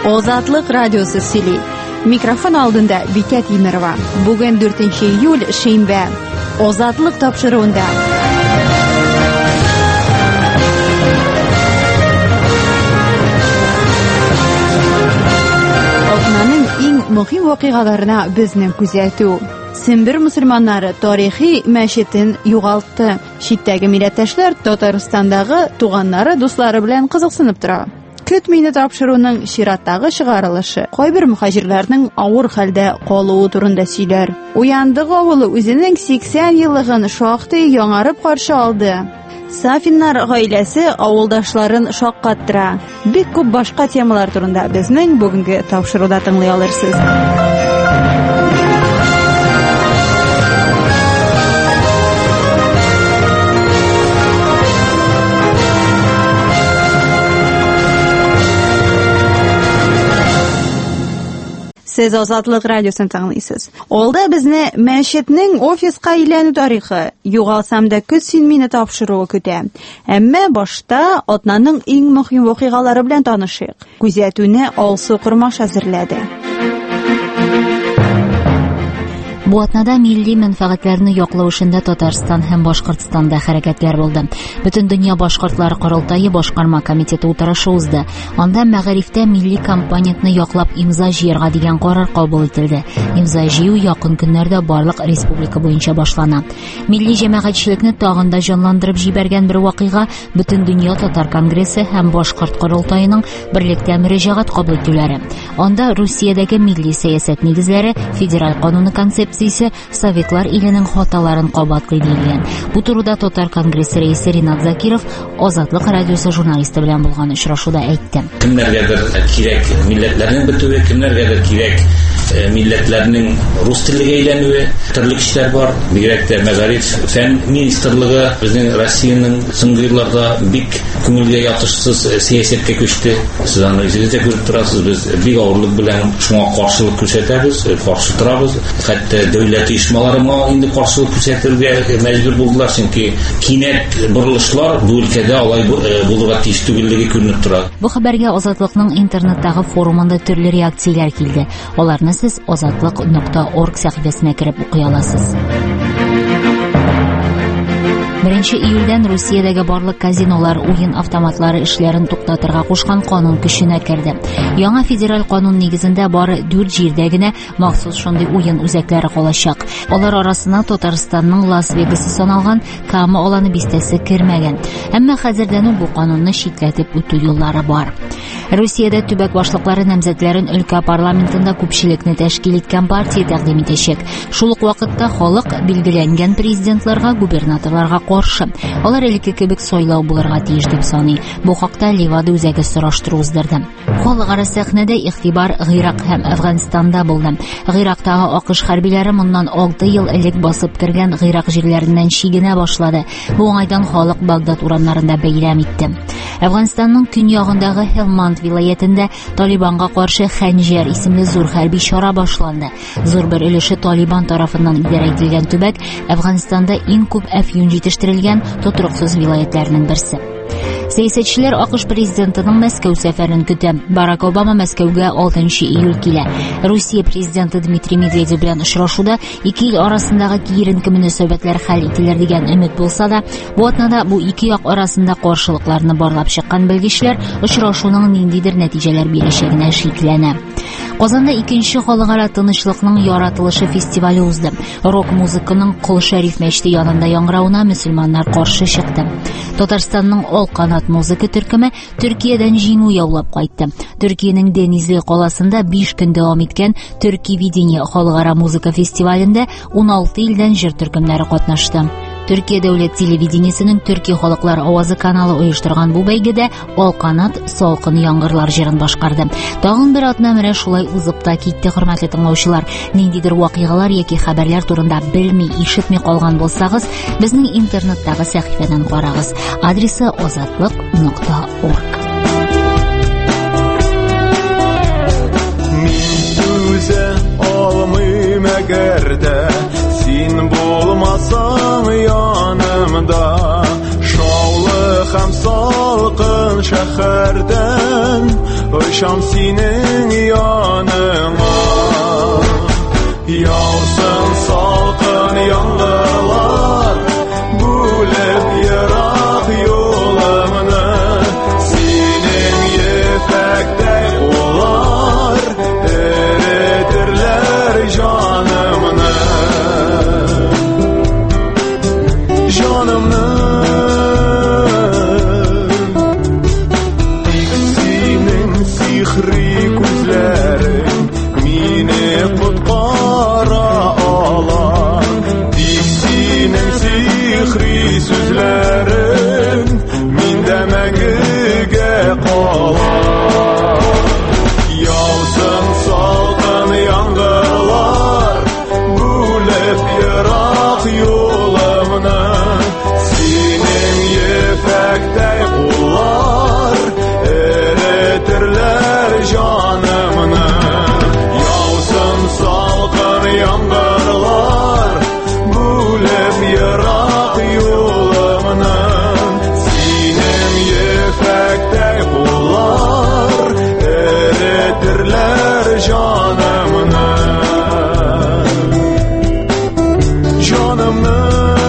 Озатлык радиосы сөйли. Микрофон алдында Бикет Имерова. Бүген 4 июль шеймбе. Озатлык тапшыруында. Атнаның иң мөһим вакыйгаларына безнең күзәтү. Сембер мусульманнары тарихи мәчетен югалтты. Читтәге милләттәшләр Татарстандагы туганнары, дуслары белән кызыксынып тора. Көтмәйне тапшыруның чираттагы чыгарылышы кайбер мөхаҗирләрнең авыр хәлдә калуы турында сөйләр. Уяндык авылы үзенең 80 еллыгын шактый яңарып каршы алды. Сафиннар гаиләсе авылдашларын шаккаттыра. Бик күп башка темалар турында безнең бүгенге тапшыруда тыңлый алырсыз. Сез Азатлык радиосын тыңлыйсыз. Алда безне мәчетнең офиска әйләнү тарихы, югалсам да көт син мине тапшыруы көтә. Әмма башта атнаның иң мөһим вакыйгалары белән танышыйк. Күзәтүне Алсу Курмаш әзерләде. Бу атнада милли мәнфәгатьләрне яклау эшендә Татарстан һәм Башкортстанда хәрәкәтләр булды. Бөтен дөнья башкортлары корылтайы башкарма комитеты утырышы узды. Анда мәгарифтә милли компонентны яклап имза җыярга дигән карар кабул ителде. Имза җыю якын көннәрдә барлык республика буенча башлана. Милли җәмәгатьчелекне тагын да җанландырып җибәргән бер вакыйга бөтен дөнья татар конгрессы һәм башкорт корылтайының берлектә мөрәҗәгать кабул итүләре. Анда Русиядәге милли сәясәт нигезләре, федераль кануны концепциясе Советлар иленең хаталарын кабатлый дигән. Бу турыда Татар конгрессы рәисе Ринат Закиров Азатлык радиосы журналисты белән булган очрашуда әйтте. Кемнәргәдер кирәк милләтләрнең бетүе, кемнәргәдер кирәк милләтләрнең рус теленә әйләнүе, төрле кешеләр бар. Бигрәк тә мәгариф фән министрлыгы безнең Россиянең соңгы елларда бик күңелгә ятышсыз сәясәткә күчте. Сез аны үзегез күреп торасыз, без бик авырлык белән шуңа каршылык күрсәтәбез, каршы торабыз. Хәтта дәүләт оешмалары инде каршылык күрсәтергә мәҗбүр булдылар, чөнки кинәт борылышлар бу өлкәдә алай булырга тиеш түгеллеге күренеп тора. Бу хәбәргә Азатлыкның интернеттагы форумында төрле реакцияләр килде. Аларны сез azatlyk.org сәхифәсенә кереп укый аласыз. 1 июльдән Русиядәге барлык казинолар уен автоматлары эшләрен туктатырга кушкан канун көченә керде. Яңа федераль канун нигезендә бары 4 җирдә генә махсус шундый уен үзәкләре калачак. Алар арасына Татарстанның Лас-Вегасы саналган Кама аланы бистәсе кермәгән. Әмма хәзердән бу канунны читләтеп үтү юллары бар. Русиядә төбәк башлыклары намзәтләрен өлкә парламентында күпчелекне тәшкил иткән партия тәкъдим итәчәк. Шул ук вакытта халык билгеләнгән президентларга, губернаторларга каршы. Алар элекке кебек сайлау булырга тиеш дип саный. Бу хакта Ливада үзәге сораштыру уздырды. Халыкара сәхнәдә игътибар Гыйрак һәм Әфганстанда булды. Гыйрактагы АКШ хәрбиләре моннан 6 ел элек басып кергән Гыйрак җирләреннән чигенә башлады. Бу уңайдан халык Багдад урамнарында бәйрәм итте. Әфганстанның көньягындагы Хелманд вилаятендә Талибанга каршы Хәнҗәр исемле зур хәрби чара башланды. Зур бер өлеше Талибан тарафыннан идарә ителгән төбәк Әфганстанда иң күп әфьюн җитештерелгән тотрыксыз вилаятларның берсе. Сәясәтчеләр АКШ президентының Мәскәү сәфәрен көтә. Барак Обама Мәскәүгә 6 июль килә. Русия президенты Дмитрий Медведев белән очрашуда ике ил арасындагы киеренке мөнәсәбәтләр хәл ителер дигән өмет булса да, бу атнада бу ике як арасында каршылыкларны барлап чыккан белгечләр очрашуның ниндидер нәтиҗәләр бирәчәгенә шикләнә. Казанда 2нче халыкара тынычлыкның яратылышы фестивале узды. Рок-музыканың Кол Шәриф мәчете янында яңгыравына мөселманнар каршы чыкты. Татарстанның Алканат музыка төркеме Төркиядән җиңү яулап кайтты. Төркиянең Денизли каласында 5 көн дәвам иткән Төрки-Видение халыкара музыка фестивалендә 16 илдән җыр төркемнәре катнашты. Төркия дәүләт телевидениесенең Төрки халыклар авазы каналы оештырган бу бәйгедә Алканат салкын яңгырлар җырын башкарды. Тагын бер атна менә шулай узып та китте, хөрмәтле тыңлаучылар. Ниндидер вакыйгалар яки хәбәрләр турында белми, ишетми калган булсагыз, безнең интернеттагы сәхифәдән карагыз. Адресы azatlyk.org. Алмыйм әгәр дә син булмасаң янымда, шаулы һәм салкын шәһәрдән очам синең yanına. Yağsın salkın yağmurlar, bölüp yırak yolumunu. Senin yefekte olar, eritirler canımını. Canımını. Senin sihri gözlerin meni kutkara alar. Senin sihri sözlerin mende мәңгегә kalar. Yağsın salkın yağmurlar, bölüp yırak yolumunu. Senin yefekte kullar, eritirler canımını. Yağsın salkın yağmurlar, bölüp yırak yolumunu. Senin yefekte kullar, eritirler canımını. Canımını.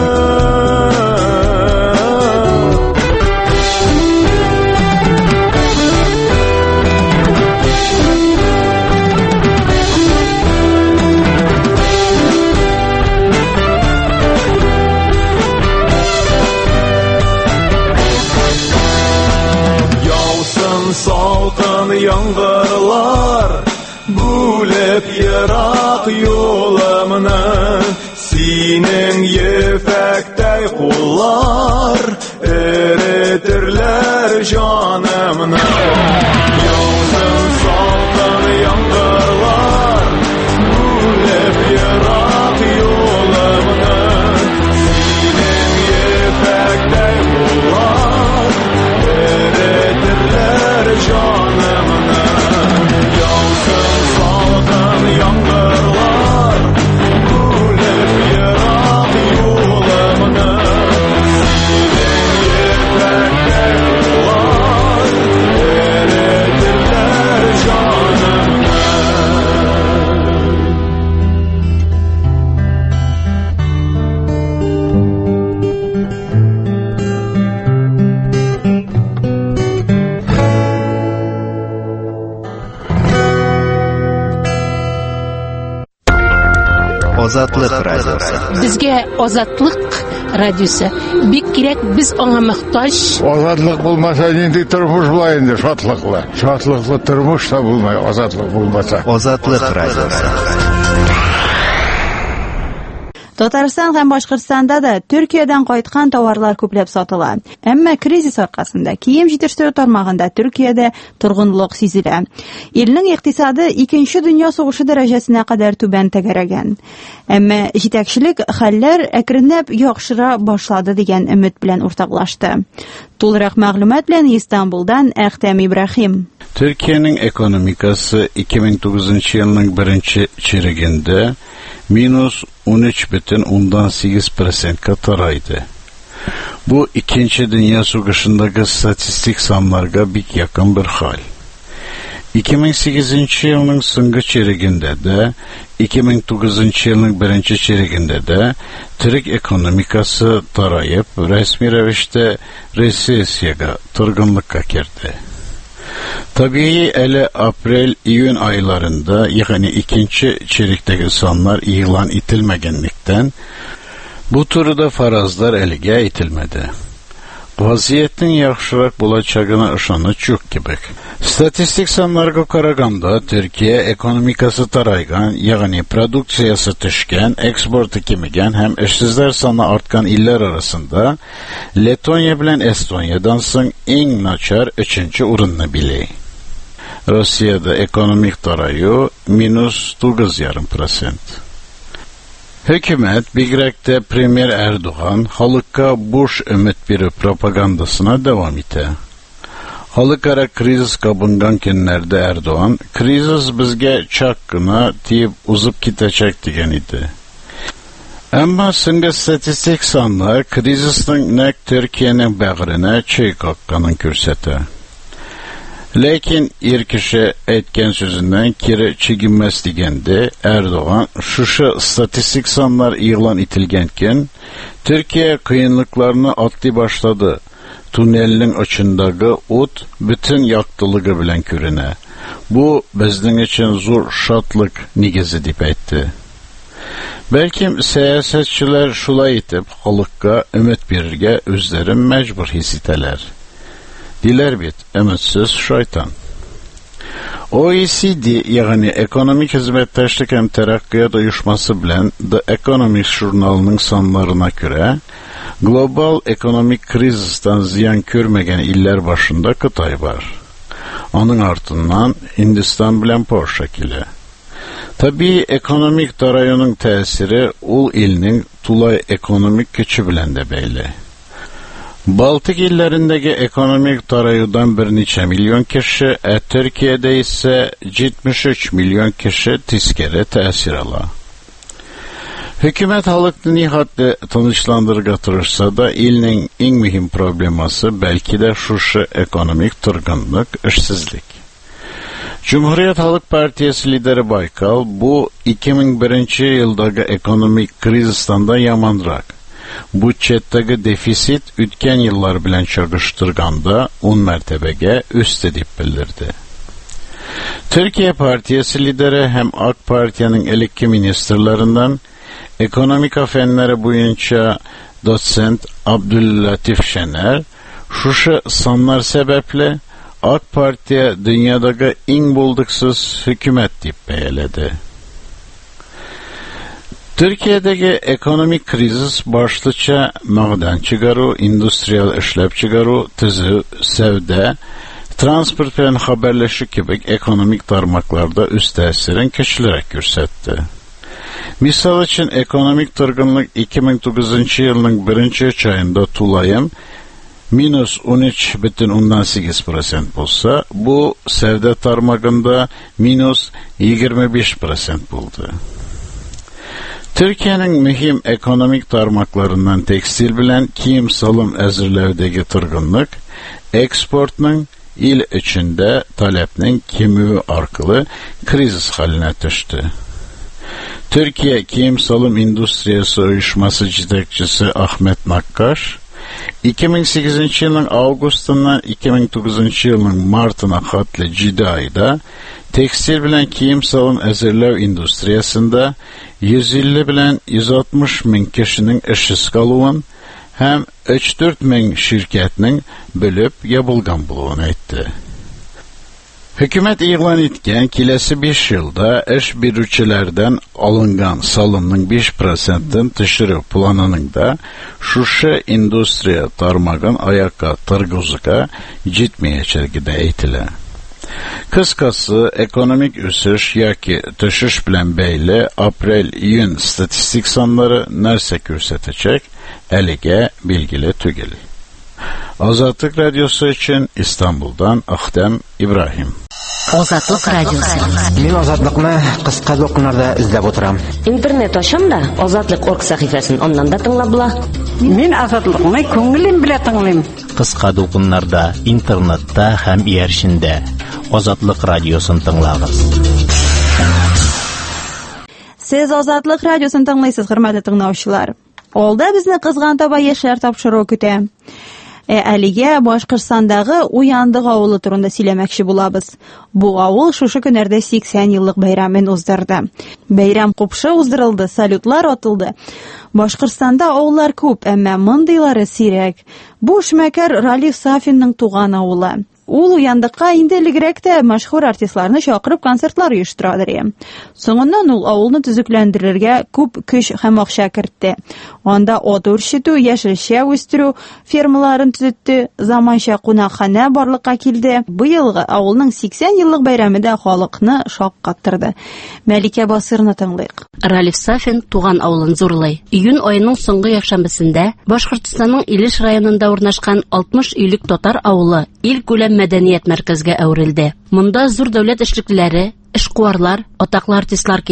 Yağsın salkın yağmurlar, bölüp yırak yolumunu. Senin yefekte kullar, eritirler canımını. Yağsın salkın yağmurlar, bölüp yırak yolumunu. Senin yefekte kullar, eritirler canımını. Yağsın salkın yağmurlar, bölüp yırak yolumunu. Senin yefekte kullar, eritirler canımını. Ozatlık Radyosu. Bizge Ozatlık Radyosu. Bik kirek, biz ona muhtaç. Azatlık bulmasa indi turmuş bulayındı şatlıklı. Şatlıklı turmuş da bulmay azatlık bulmasa. Ozatlık Radyosu. Татарстан һәм Башкортстанда да Төркиядән кайткан товарлар күпләп сатыла. Әмма кризис аркасында кием җитештерү тармагында Төркиядә торгынлык сизелә. Илнең икътисады 2нче дөнья сугышы дәрәҗәсенә кадәр түбән тәгәрәгән. Әмма җитәкчелек хәлләр әкренләп яхшыра башлады дигән өмет белән уртаклашты. Тулырак мәгълүмат белән Истанбулдан Әхтәм Ибраһим. Türkiye'nin ekonomikası 2009 yılının birinci çeyreğinde minus 13,8% taraydı. Bu ikinci Dünya Savaşı'ndaki statistik sanlarga bik yakın bir hal. 2008 yılının so'nggi çeyreğinde de 2009 yılının birinci çeyreğinde de Türk ekonomikası tarayıp resmi rəvişdə resesiyaga, turgunlukka girdi. Tabii ele April-iyun aylarında yani ikinci çeyrekteki sonlar ilan itilmegenlikten bu turda farazlar elige itilmedi. Vaziyetin yaxşırak bulacağına ışanıç yok gibi. Statistik sanlarga karaganda Türkiye ekonomikası taraygan, yani produksiyası tüşken, eksportu kimigen hem işsizler sanı artkan iller arasında Letonya bilen Estonya'dan soň en naçar 3. urunnu biley. Rusya'da ekonomik tarayı minus 9,5%. Hükümet Bigrek'te Premier Erdoğan halka boş ümit bir propagandasına devam etti. Halkara kriz kabıngan günlerde Erdoğan, kriz bizge çakkına deyip uzup gidecek degen idi. Ama sınga statistik sanlar krizisinin nek Türkiye'nin bağrına çey kakkanın kürseti. Lekin ир кеше әйткән сүзеннән кире чигенмәс дигәндә Эрдоган шушы статистик саннар игълан ителгән көн Төркия кыенлыкларны атлый башлады. Туннельнең очындагы ут бүтән яктылыгы белән күренә. Бу безнең өчен зур шатлык нигезе дип әйтте. Бәлким сәясәтчеләр шулай итеп халыкка өмет бирергә үзләрен мәҗбүр хис итәләр. Диләр бит, өметсез шайтан. OECD, ягъни Экономик хезмәттәшлек һәм тәрәккыят оешмасы белән The Economist журналының саннарына күрә, глобаль экономик кризистан зыян күрмәгән илләр башында Кытай бар. Аның артыннан Hindistan белән Польша килә. Tabii ekonomik tarayının təsiri ул ilnin tulay ekonomik gücü белән дә бәйле. Baltık illərindəki ekonomik tarayıdan bir neçə milyon kişi, Türkiyədə isə 73 milyon kişi tiskəri təsir ala. Hükümet halkını nihatlı tanışlandırığa tırışsa da ilnin en mühim probleması belki de şuşu ekonomik tırgınlık, işsizlik. Cumhuriyet Halk Partiyası lideri Baykal bu 2001 yıldagi ekonomik krizistan da yamanrak. Budjetdagi defisit ötken yıllar bilen çağıştırganda 10 mertebege üst edip bildirdi. Türkiye Partiyası lideri hem AK Partiyanın elikki ministerlerinden ekonomika fenleri boyunca doçent Abdüllatif Şener şuşu sanlar sebeple AK Partiya dünyadagi eng bulduksuz hükümet deyip beyeledi. Türkiye'deki ekonomik krizis başlıca maden çıgaru, industriyal işlep çıgaru, tüzü, sevde, transport ve haberleşik gibi ekonomik tarmaklarda üst tesirin keçilerek görsetti. Misal için ekonomik tırgınlık 2009 yılının 1. ayında tulayım minus 13,8% olsa, bu sevde tarmağında minus 25% buldu. Türkiye'nin mühim ekonomik tarmaklarından tekstil bilen kiyim salım əzirlevdeki tırgınlık, eksportның il içinde talepnin kemüğü arkalı kriz haline düştü. Türkiye Kiyim Salım İndustriyası Uyuşması Cidekçisi Ahmet Nakkaş, 2008 yılın Ağustos'tan 2009 yılın Mart'ına katlı cidi ayda tekstil bilen kiyim salım əzirlev industriyasında 150 bilen 160 min kişinin işsiz kalıvın hem 3-4 min şirketinin bölüp yapılgan buluğunu etti. Hükümet ilan etken kilesi 5 yılda iş birüçilerden alıngan salımның 5%'ın tışırı planının da şuşu industriya tarmağın ayakka tırgızıqa gitmeyecekide eğitile. Kıskası ekonomik üsüş yaki tışış bilen beyle aprel-iyun statistik sanları nerse görsetecek, elige bilgili tügil. Azatlık Radyosu için İstanbul'dan Akdem İbrahim. Azatlık Radyosu. Мен Азатлыкны кыска докумнарда эзләп утырам. Интернет ачам да Азатлык.org сәхифәсен аннан да тыңлап була. Мен Азатлыкны күңелем белән тыңлыйм. Кыска докумнарда интернетта һәм ияршендә Азатлык радиосын тыңлагыз. Сез Азатлык радиосын тыңлыйсыз, хөрмәтле тыңлаучылар. Алда безне кызган таба яшьләр тапшыру көтә. Әлегә Башкортстандагы Уяндык авылы турында сөйләмәкче булабыз. Бу авыл шушы көннәрдә 80 еллык бәйрәмен уздырды. Бәйрәм купшы уздырылды, салютлар атылды. Башкортстанда авыллар күп, әмма мондыйлары сирәк. Бу эшмәкәр Ралиф Сафинның туган авылы. Ул Уяндыкка инде элегрәк тә мәшһүр артистларны чакырып концертлар оештырадыр. Соңыннан ул авылны төзекләндерергә күп көч һәм акча кертте. Анда ат үрчетү, яшелчә үстерү фермаларын төзетте, заманча кунакханә барлыкка килде. Быелгы авылның 80 еллык бәйрәмендә халыкны шаккаттырды. Мәликә Басырны тыңлыйк. Ралиф Сафин туган авылын зурлый. Июнь аеның соңгы якшәмбесендә Башкортстанның Илеш районында урнашкан 60 өйлек татар авылы ил күләм мәдәният мәркәзгә әверелде. Монда зур дәүләт эшлеклеләре, эшкуарлар, атаклы артистлар килде.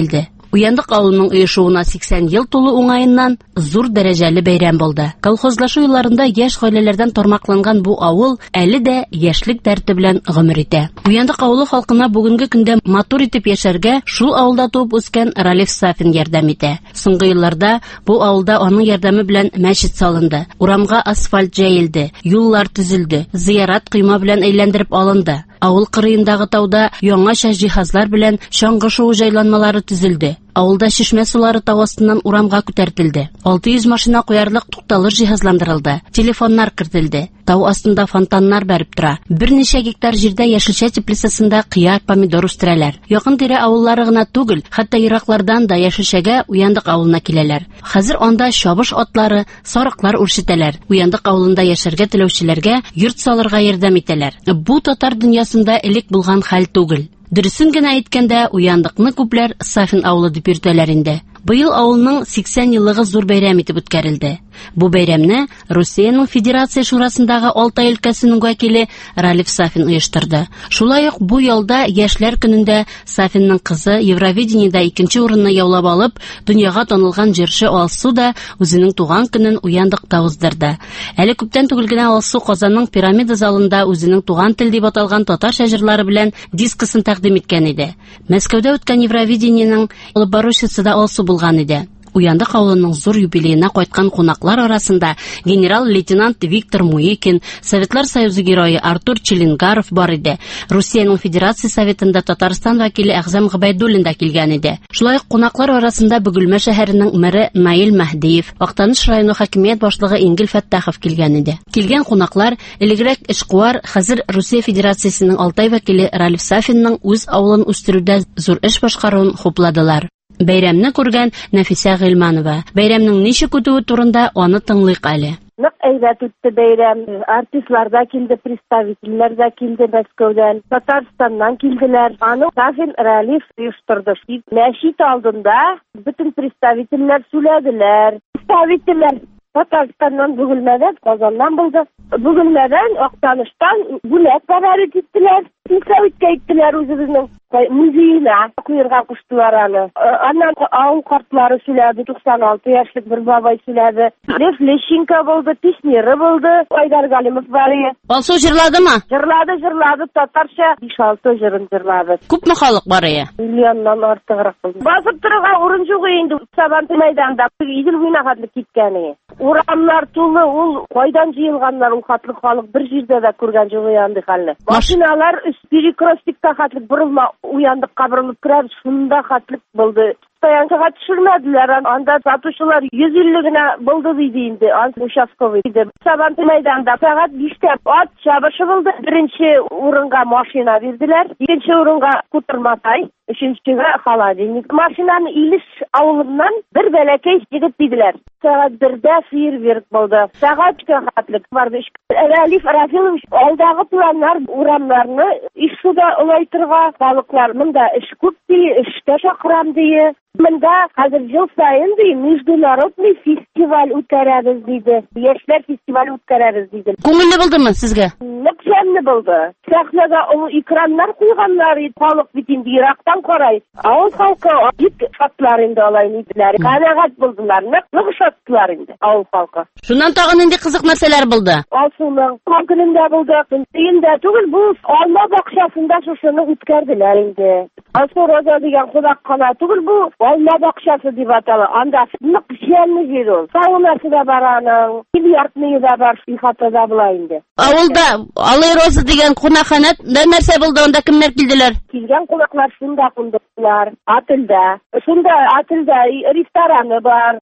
Уяндык авылының оешуына 80 ел тулу уңайыннан зур дәрәҗәле бәйрәм булды. Колхозлашу елларында яшь гаиләләрдән тормакланган бу авыл әле дә яшьлек дәрте белән гомер итә. Уяндык авылы халкына бүгенге көндә матур итеп яшәргә шул авылда туып үскән Ралиф Сафин ярдәм итә. Соңгы елларда бу авылда аның ярдәме белән мәчет салынды, урамга асфальт җәелде, юллар төзелде, зиярат койма белән әйләндереп алынды. Авыл кырыендагы тауда яңача җиһазлар белән чаңгы шуу җайланмалары төзелде. Авылда чишмә сулары тау астыннан урамга күтәртелде. 600 машина куярлык тукталыр җиһазландырылды. Телефоннар кертелде. Тау астында фонтаннар бәреп тора. Берничә гектар җирдә яшелчә теплицасында кыяр, помидор үстерәләр. Якын-тирә авыллары гына түгел, хәтта ераклардан да яшелчәгә Уяндык авылына киләләр. Хәзер анда чабыш атлары, сарыклар үрчетәләр. Уяндык авылында яшәргә теләүчеләргә йорт салырга ярдәм итәләр. Бу татар дөньясында элек булган хәл түгел. Дөресен генә әйткәндә, Уяндыкны күпләр Сафин авылы дип йөртәләр инде. Быел авылның 80 еллыгы зур бәйрәм итеп үткәрелде. Бу бәйрәмне Россиянең Федерация шурасындагы Алтай өлкәсенең вәкиле Ралиф Сафин оештырды. Шулай ук бу ялда яшьләр көнендә Сафинның кызы Евровидениедә 2нче урынны яулап алып, дөньяга танылган җырчы Алсу да үзенең туган көнен Уяндыкта уздырды. Әле күптән түгел генә Алсу Казанның Пирамида залында үзенең туган тел дип аталган татарча җырлары белән дискысын тәкъдим иткән иде. Мәскәүдә үткән Евровидениенең алып баручысы да Алсу булган иде. Уяндык авылының зур юбилеена кайткан кунаклар арасында генерал-лейтенант Виктор Муикин, Советлар Союзы герое Артур Челингаров бар иде. Россиянең Федерация Советында Татарстан вәкиле Әгъзам Габайдуллин да килгән иде. Шулай ук кунаклар арасында Бөгелмә шәһәренең мэре Наил Мәһдиев, Актаныш районы хакимият башлыгы Ингел Фәттахов килгән иде. Килгән кунаклар элегрәк эшкуар, хәзер Россия Федерациясенең Алтай вәкиле Ралиф Сафинның үз авылын үстерүдә зур эш башкаруын хупладылар. Бәйрәмне күргән Нәфисә Гыйльманова. Бәйрәмнең ничек үтүе турында аны тыңлыйк әле. Нык әйбәт үтте бәйрәм. Артистлар да килде, представительләр да килде Мәскәүдән, Татарстаннан килделәр. Аны Сафин Ралиф оештырды. Мәчет алдында бөтен представительләр сүләделәр. Представительләр Татарстаннан, Бөгелмәдән, Казаннан булды. Бөгелмәдән, Актаныштан бүләк бәреп иттеләр. Сәүиткә иттеләр үзебезнең музейына куярга куштылар аны. Аннан авыл картлары сүләде, 96 яшьлек бер бабай сүләде. Лев Лещенко булды, песнеры булды. Айдар Галимов бар иде. Алсу җырладымы? Җырлады, татарча 5-6 җырын җырлады. Күпме халык бар иде? Миллионнан артыграк булды. Басып торырга урын юк инде. Сабантуй мәйданда Идел буена хәтле киткәне. Урамнар тулы, ул кайдан җыелганнар, ул хатлы халык бер җирдә дә күргән юк инде хәлне. Машиналар перекрестикта хатлык бурылма, Уяндыкка бурылып керәр, шунда хатлык булды. Стоянкага төшермәделәр, анда сатучылар 150 генә булды диде инде, участковый диде. Сабантуй мәйданда сәгать 5тә ат чабышы булды. Беренче урынга машина бирделәр, икенче урынга кутырматай, өченчегә холодильник. Машинаны Илеш авылыннан бер бәләкәй җигет диделәр. Сәгать 1дә фейерверк булды. Сәгать 2 хатлык барды. Ралиф Рафилович алдагы планнар урамнарны ишсуда улайтырга, халыклар монда эш күп ди, эшкә чакырам ди. Монда хәзер ел сайын ди международный фестиваль үткәрәбез диде. Яшьләр фестиваль үткәрәбез диде. Күңелле булдымы сезгә? Нык җанлы булды. Сәхнәгә ул экраннар куйганнар, халык бит инде ерактан карый. Авыл халкы бик шатлар инде алай диделәр. Канәгать булдылар, нык шатлар инде авыл халкы. Шуннан тагын инде кызык нәрсәләр булды. Алсуның көнендә булды. Инде түгел бу алма бакчасында шушыны үткәрделәр инде. Алсу Роза дигән кунакхана түгел бу, алма бакчасы дип атала. Анда нык җәнле җир ул. Саунасы да бар аның, бильярдны да бар, ихата да була инде. Авылда Алай Роза дигән кунакхана нәрсә булды, анда кемнәр килделәр? Килгән кунаклар шунда кундылар, Ателдә. Шунда Ателдә рестораны бар.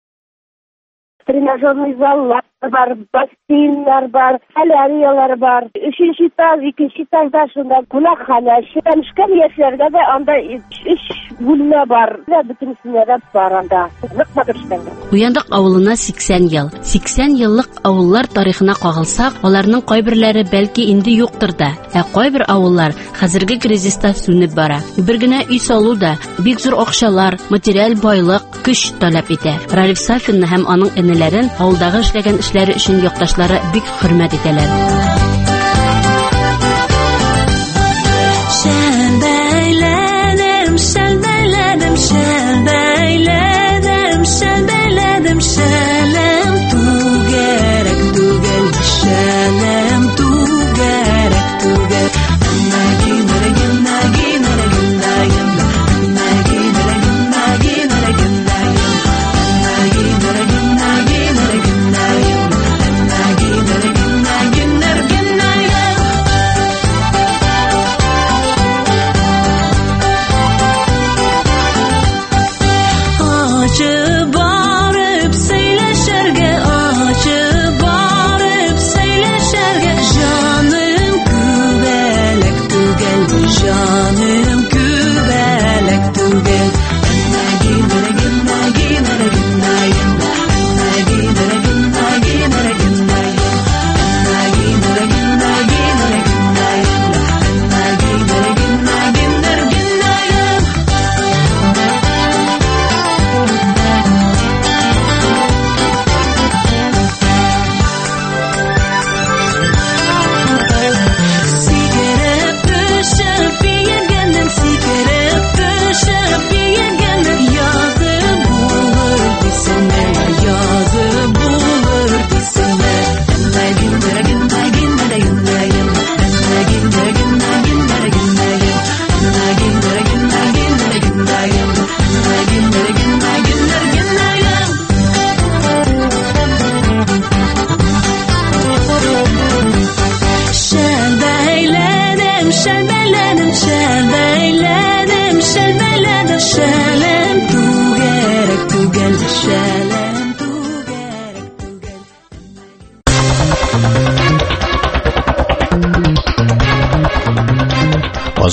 Тренажерный заллар бар, бассейннар бар, соляриялар бар. 3нче этаж, 2нче этажда шунда кунакхана, шәмшкән яшьләргә дә анда 3 бүлмә бар. Бөтенсенә дә бар анда. Нык матурштан. Уяндык авылына 80 ел. 80 еллык авыллар тарихына кагылсак, аларның кайберләре бәлки инде юктыр да. Кайбер авыллар хәзерге кризиста сүнеп бара. Бер генә үй салу да бик зур акчалар, материаль байлык, көч таләп итә. Ралиф Сафинны һәм аның энеләрен авылдагы эшләгән эшләре өчен якташлары бик хөрмәт итәләр. Шәбәйләнем,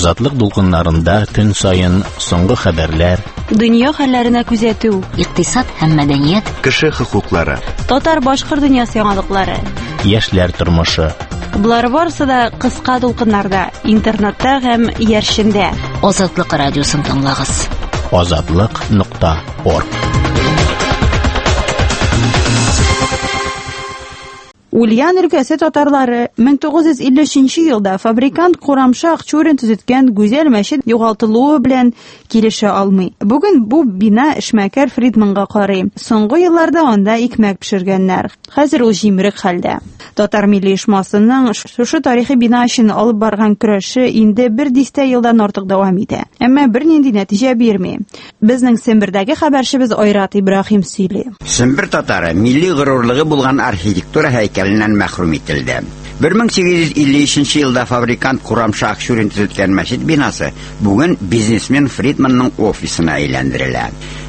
Азатлык дулкыннарында көн сайын соңгы хәбәрләр, дөнья хәлләренә күзәтү, икътисад һәм мәдәният, кеше хокуклары, татар-башкорт дөньясы яңалыклары, яшьләр тормышы. Булар барысы да кыска дулкыннарда, интернетта һәм яршендә. Азатлык радиосын тыңлагыз. Azatlyk.org. Ульян өлкәсе татарлары 1953 елда фабрикант Курамша Акчурин төзеткән гүзәл мәчет югалтылуы белән килешә алмый. Бүген бу бина эшмәкәр Фридманга карый. Соңгы елларда анда икмәк пешергәннәр. Хәзер ул җимерек хәлдә. Татар милли оешмасының шушы тарихи бина өчен алып барган көрәше инде 100 елдан артык дәвам итә. Әмма бернинди нәтиҗә бирми. Безнең Сембердәге хәбәрчебез Айрат Ибраһим сөйли. Сембер татары милли горурлыгы булган архитектура һәйкәленнән мәхрүм ителде. 1853 елда фабрикант Курамша Акчурин төзеткән мәчет бинасы бүген бизнесмен Фридманның офисына әйләндерелә.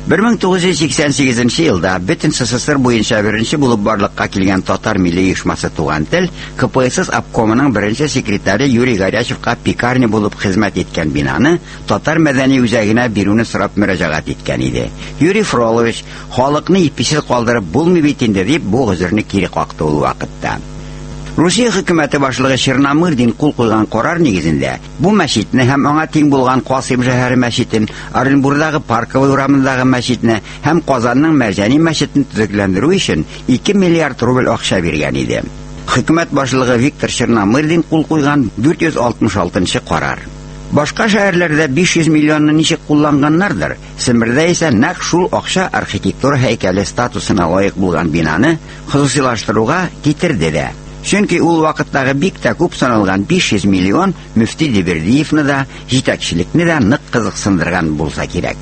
1988 елда бөтен СССР буенча беренче булып барлыкка килгән татар милли оешмасы Туган тел КПСС обкомының беренче секретаре Юрий Горячевка пекарня булып хезмәт иткән бинаны татар мәдәни үзәгенә бирүне сорап мөрәҗәгать иткән иде. Юрий Фролович халыкны иписез калдырып булмый бит инде дип бу гозерне кире какты ул вакытта. Русия хөкүмәте башлыгы Черномырдин кул куйган карар нигезендә бу мәчетне һәм аңа тиң булган Касыйм шәһәре мәчетен, Оренбургдагы Парковый урамындагы мәчетне һәм Казанның Мәрҗани мәчетен төзекләндерү өчен 2 миллиард рубль акча биргән иде. Хөкүмәт башлыгы Виктор Черномырдин кул куйган 466-нчы карар. Башка шәһәрләрдә 500 миллионны ничек кулланганнардыр. Сембердә исә нәкъ шул акча архитектура һәйкәле статусына лаек булган бинаны хосусилаштыруга китерде дә. Чөнки ул вакыттагы бик тә күп саналган 500 миллион Мөфти Дибердиевны да, җитәкчелекне дә нык кызыксындырган булса кирәк.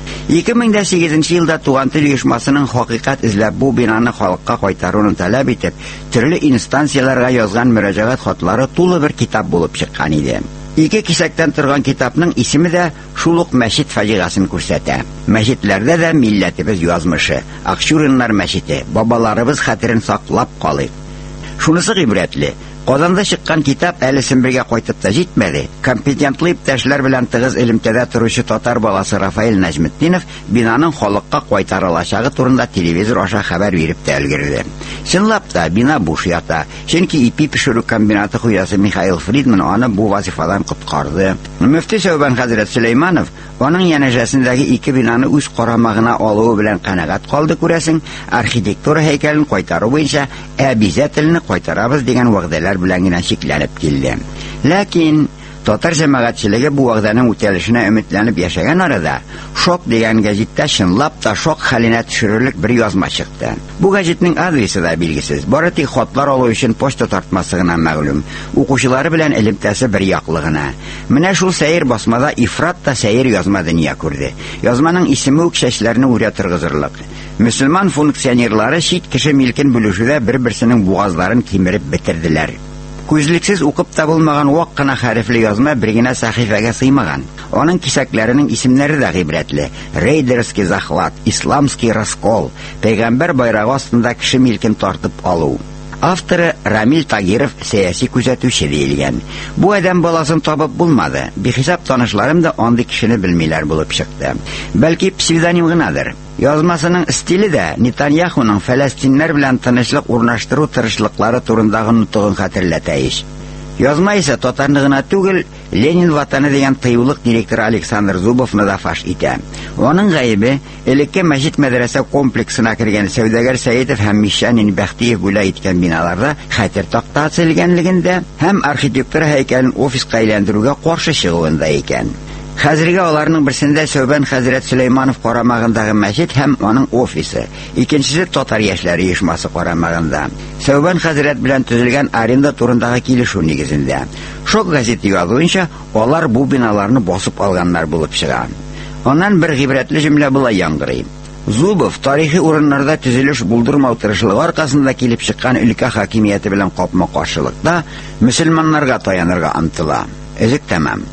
2008 елда Туган тел оешмасының хакыйкать эзләп бу бинаны халыкка кайтаруын таләп итеп, төрле инстанцияларга язган мөрәҗәгать хатлары тулы бер китап булып чыккан иде. 2 кисәктән торган китапның исеме дә шул ук мәчет фаҗигасын күрсәтә. Мәчетләрдә дә милләтебез язмышы, Акчуриннар мәчете, бабаларыбыз хәтерен саклап калый. Шунысы гыйбрәтле. Казанда чыккан китап әле Сембергә кайтып та җитмәде. Компетентлы иптәшләр белән тыгыз элемтәдә торучы татар баласы Рафаэль Нәҗметдинов бинаның халыкка кайтарылачагы турында телевизор аша хәбәр биреп тә өлгерде. Чынлап та бина буш ята. Чөнки ипи пешерү комбинаты хуҗасы Михаил Фридман аны бу вазифадан коткарды. Мөфти Сәүбән хәзрәт Сөләйманов аның янәҗәсендәге 2 бинаны үз карамагына алуы белән канәгать калды күрәсең, архитектура һәйкәлен кайтару буенча обязательно кайтарабыз дигән вәгъдәләр белән генә чикләнеп килде. Ләкин татар җәмәгатьчелеге бу вәгъдәнең үтәлешенә өметләнеп яшәгән арада Шок дигән гәҗиттә чынлап та шок хәленә төшерерлек бер язма чыкты. Бу гәҗитнең адресы да билгесез. Бары тик хатлар алу өчен почта тартмасы гына мәгълүм. Укучылары белән элемтәсе бер яклы гына. Менә шул сәер басмада ифрат та сәер язма дөнья күрде. Язманың исеме үк чәчләрне үрә торгызырлык. Мөселман функционерлары чит кеше милкен бүлешүдә бер-берсенең бугазларын кимереп бетерделәр. Күзлексез укып та булмаган вак кына хәрефле язма бер генә сәхифәгә сыймаган. Аның кисәкләренең исемнәре дә гыйбрәтле. Рейдерский захват, исламский раскол, пәйгамбәр байрагы астында кеше милкен тартып алу. Авторы Рамил Тагиров сәяси күзәтүче диелгән. Бу адәм баласын табып булмады. Бихисап танышларым да андый кешене белмиләр булып чыкты. Бәлки псевдоним гынадыр. Язмасының стиле дә Нетаньяхуның Фәләстиннәр белән тынычлык урнаштыру тырышлыклары турындагы нутыгын хәтерләтә ич. Язма исә татарны гына түгел, Ленин ватаны дигән тыюлык директоры Александр Зубовны да фаш итә. Аның гаебе элекке мәчет мәдрәсә комплексына кергән Сәүдәгәр Сәетов һәм Мишанин Бәхтиев бүлә иткән биналарда хәтер тактасы элгәнлегендә һәм архитектура һәйкәлен офиска әйләндерүгә каршы чыгуында икән. Хәзергә аларның берсендә Сәүбән хәзрәт Сөләйманов карамагындагы мәчет һәм аның офисы, икенчесе татар яшьләре оешмасы карамагында. Сәүбән хәзрәт белән төзелгән аренда турындагы килешү нигезендә. Шок газеты язуынча, алар бу биналарны басып алганнар булып чыга. Аннан бер гыйбрәтле җөмлә була яңгырый. Зубов тарихи урыннарда төзелеш булдырмау тырышлыгы аркасында килеп чыккан өлкә хакимияте белән капма-каршылыкта мөселманнарга таянырга омтыла. Эзек тәмам.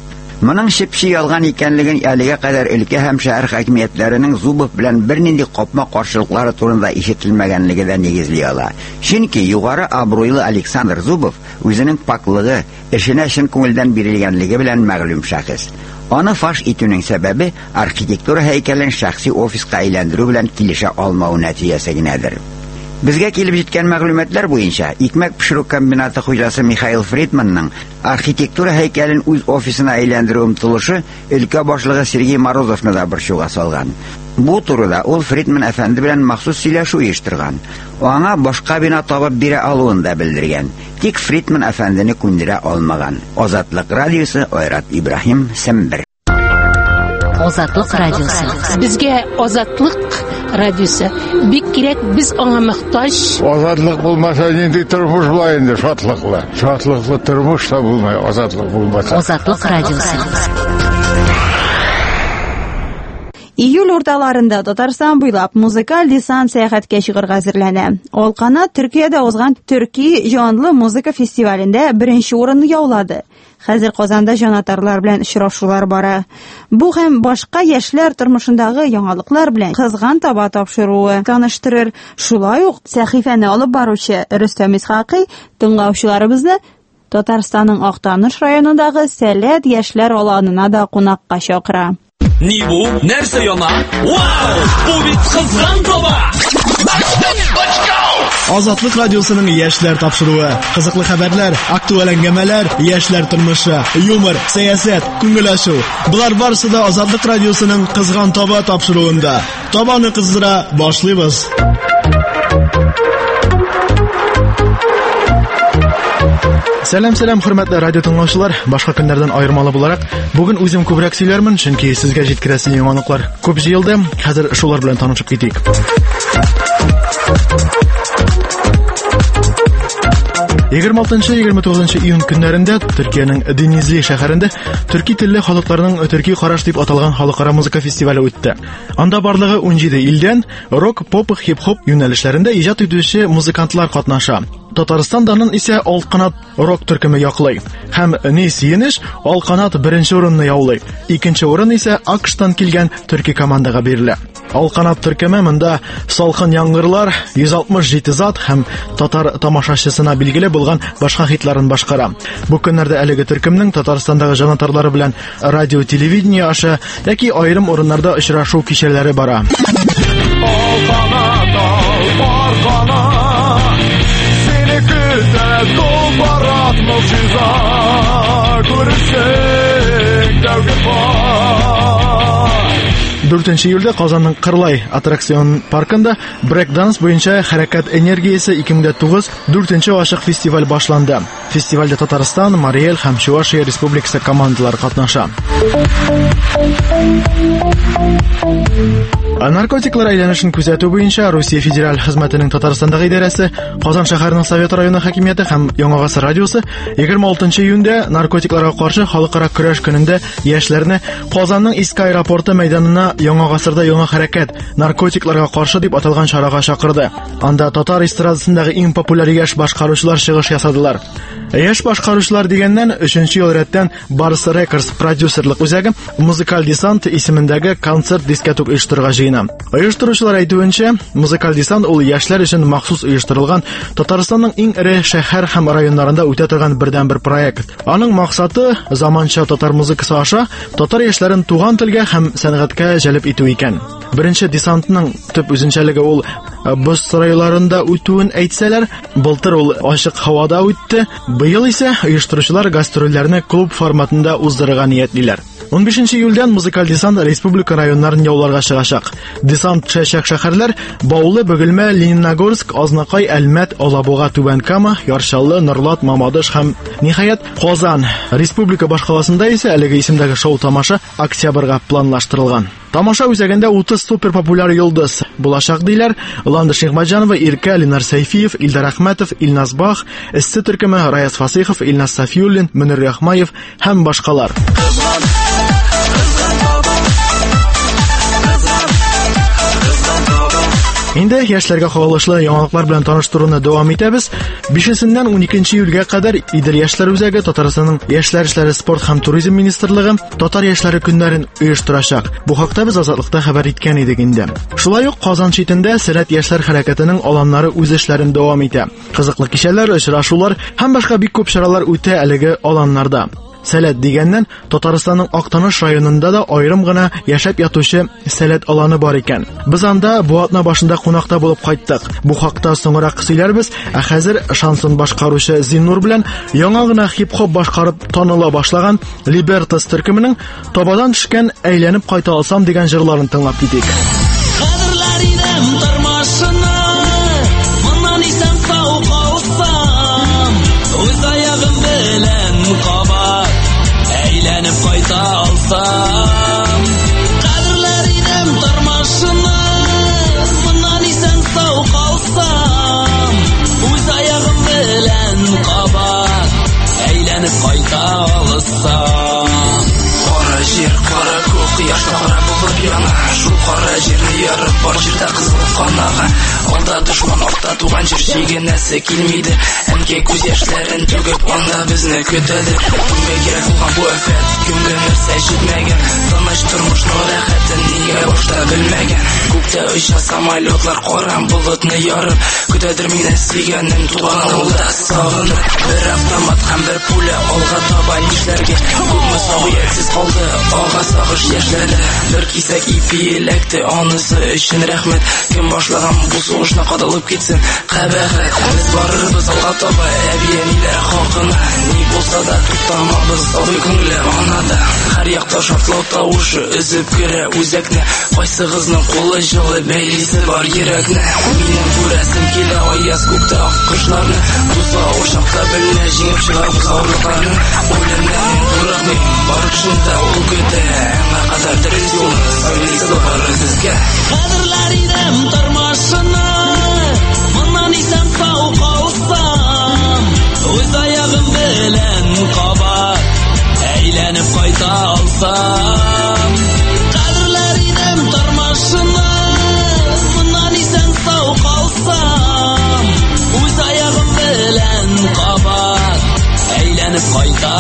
Моның шипши ялган икәнлеген әлегә кадәр өлкә һәм шәһәр хакимиятләренең Зубов белән бернинди капма каршылыклары турында ишетелмәгәнлеге дә нигезли ала. Чөнки югары абруйлы Александр Зубов үзенең паклыгы, эшенә чын күңелдән бирелгәнлеге белән мәгълүм шәхес. Аны фаш итүнең сәбәбе архитектура һәйкәлен шәхси офиска әйләндерү белән килешә алмау нәтиҗәсе генәдер. Безгә килеп җиткән мәгълүматлар буенча, икмәк пешерү комбинаты хуҗасы Михаил Фридманның архитектура һәйкәлен үз офисына әйләндерү омтылышы өлкә башлыгы Сергей Морозовны да борчуга салган. Бу турыда ул Фридман әфәнде белән махсус сөйләшү оештырган. Аңа башка бина табып бирә алуын да белдергән. Тик Фридман әфәндене күндерә алмаган. Азатлык радиосы, Айрат Ибраһим, Сембер. Азатлык радиосы. Безгә Азатлык радиосы бик кирәк, без аңа мохтаҗ. Азатлык булмаса, нинди тормыш була инде, шатлыклы. Шатлыклы тормыш та булмай, азатлык булмаса. Азатлык радиосы. Июль урталарында Татарстан буйлап музыкаль десант сәяхәткә чыгарга әзерләнә. Алканат Төркиядә узган Төрки җанлы музыка фестивалендә беренче урынны яулады. Хәзер Казанда җанатарлар белән очрашулар бара. Бу һәм башка яшьләр тормышындагы яңалыклар белән кызган таба тапшыруы таныштырыр. Шулай ук сәхифәне алып баручы Рөстәм Исхакый тыңлаучыларыбызны Татарстанның Актаныш районындагы Сәләт яшьләр аланына да кунакка чакыра. Ни бу? Нәрсә яна? Вау! Бу бит кызган таба! Азатлык радиосының яшьләр тапшыруы, кызыклы хәбәрләр, актуаль әңгәмәләр, яшьләр тормышы, юмор, сәясәт, күңел ачу. Булар барысы да Азатлык радиосының кызган таба тапшыруында. Табаны кыздыра башлыйбыз. Сәлам, хөрмәтле радио тыңлаучылар. Башка көннәрдән аермалы буларак, бүген үзем күбрәк сөйләрмен, чөнки сезгә җиткерәсе яңалыклар күп җыелды. Хәзер шулар белән танышып китик. 26-29 июнь көннәрендә Төркиянең Денизли шәһәрендә төрки телле халыкларның төрки караш дип аталган халыкара музыка фестивале үтте. Анда барлыгы 17 илдән рок, поп, хип-хоп юнәлешләрендә иҗат итүче музыкантлар катнаша. Татарстандан исә Алканат рок төркеме яклый. Һәм ни сөенеш, Алканат беренче урынны яулый. Икенче урын исә АКШтан килгән төрки командага бирелә. Алканат төркеме монда салкын яңгырлар, 167 зат һәм татар тамашачысына билгеле булган башка хитларын башкара. Бу көннәрдә әлеге төркемнең Татарстандагы җанатарлары белән радио, телевидение аша яки аерым урыннарда очрашу кичәләре бара. Дүртенче июльдә Казанның Кырлай аттракцион паркында брейк-данс буенча хәрәкәт энергиясе 2009 4-нче ачык фестиваль башланды. Фестивальдә Татарстан, Марий Эл һәм Чувашия республикасы командалары катнаша. Наркотиклар әйләнешен күзәтү буенча Русия федераль хезмәтенең Татарстандагы идарәсе, Казан шәһәренең Совет районы хакимияте һәм Яңагасыр радиосы 26 июньдә наркотикларга каршы халыкара көрәш көнендә яшьләрне Казанның Иске аэропорты мәйданына Яңагасырда яңа хәрәкәт наркотикларга каршы дип аталган чарага чакырды. Анда татар эстрадасындагы иң популяр яшь башкаручылар чыгыш ясадылар. Яшь башкаручылар дигәннән 3нче ел рәттән Барс Рекордс продюсерлык үзәге музыкаль десант исемендәге концерт дискотек оештырырга җыена. Оештыручылар әйтүенчә, музыкаль десант ул яшьләр өчен махсус оештырылган Татарстанның иң ире шәһәр һәм районнарында үтә торган бердән-бер проект. Аның максаты заманча татар музыкасы аша татар яшьләрен туган телгә һәм сәнгатькә җәлеп итү икән. Беренче десантның төп үзенчәлеге ул боз сарайларында үтүен әйтсәләр, былтыр ул ачык һавада үтте. Быел исә оештыручылар гастрольләрне клуб форматында уздырырга ниятлиләр. 15 июльдән музыкаль десант республика районнарын яуларга чыгачак. Десант төшәчәк шәһәрләр Баулы, Бөгелмә, Лениногорск, Азнакай, Әлмәт, Алабуга, Түбән-Кама, Яршаллы, Норлат, Мамадыш һәм ниһаять Казан. Республика башкаласында исә әлеге исемдәге шоу-тамаша октябрьгә планлаштырылган. Тамаша үзәгендә 30 супер популяр йолдыз булачак диләр. Ландыш Нигъмәтҗанова, Иркә, Ленар Сәйфиев, Илдар Әхмәтов, Илназ Бах, Эссе төркеме Раяз Фасыйхов, Илназ Сафиуллин, Мөнир Рәхмаев һәм башкалар. Инде яшьләргә кагылышлы яңалыклар белән таныштыруны дәвам итәбез. 5-ннән 12 июльгә кадәр Идел яшьләр үзәге Татарстанның Яшьләр эшләре, спорт һәм туризм министрлыгы Татар яшьләре көннәрен оештырачак. Бу хакта без Азатлыкта хәбәр иткән идек инде. Шулай ук Казан читендә Сәләт яшьләр хәрәкәтенең аланнары үз эшләрен дәвам итә. Кызыклы кичәләр, очрашулар һәм башка бик күп чаралар үтә әлеге аланнарда. Сәләт дигәннән Татарстанның Актаныш районында да аерым гына яшәп ятучы Сәләт аланы бар икән. Без анда бу атна башында кунакта булып кайттык. Бу хакта соңрак сөйләрбез, ә хәзер шансон башкаручы Зиннур белән яңа гына хип-хоп башкарып таныла башлаган Libertas төркеменең табадан төшкән әйләнеп кайта алсам дигән җырларын тыңлап китик. Әйләнеп кайта алсам, кадрлар идем тормышына, моннан исән сау калсам, үз аягым белән кабат, әйләнеп кайта алсам. Кара җир, кара күк, кояшта кара булып яна, шул кара җирне ярып бар җирдә кызыл канага. Алда дошман, артта туган җир җигенәсе килмиде. Әнкәй күз яшьләрен түгеп анда безне көтәдер. Кемгә кирәк булган бу афәт, кемгә нәрсә җитмәгән, тыныч тормышның рәхәтен нигә башта белмәгән. Күктә оча самолетлар кара болытны ярып, көтәдер мине сөйгәнем туган авылда сагынып. Бер автомат һәм бер пуля алга таба нишләргә, күпме сагыяксыз калды ага сагыш яшьләре. Бер кисәк ипи эләкте, анысы өчен рәхмәт. Кем башлаган бу сугышны кадалып китсен, кабахәт. Без барырбыз алга таба, әбияниләр хакына. Ни булса да туктамабыз, абый күңеле анада. Һәр якта шартлау тавышы өзеп керә үзәкне. Кайсыгызның кулы җылы, бәйлисе бар йөрәкне. Минем күрәсем килә аяз күктә ак кошларны. Дуса ошакта белмә җиңеп чыгарбыз авырларны. Үлемнән курыкмыйм, барышында ул көтә. Аңа кадәр дөрес юлны сөйлисе бар безгә. Кадрлар идем тормышына, моннан исән сау калсам, үз аягым белән кабат, әйләнеп кайта алсам. Кадрлар идем тормышына, моннан исән сау калсам, үз аягым белән кабат, әйләнеп кайта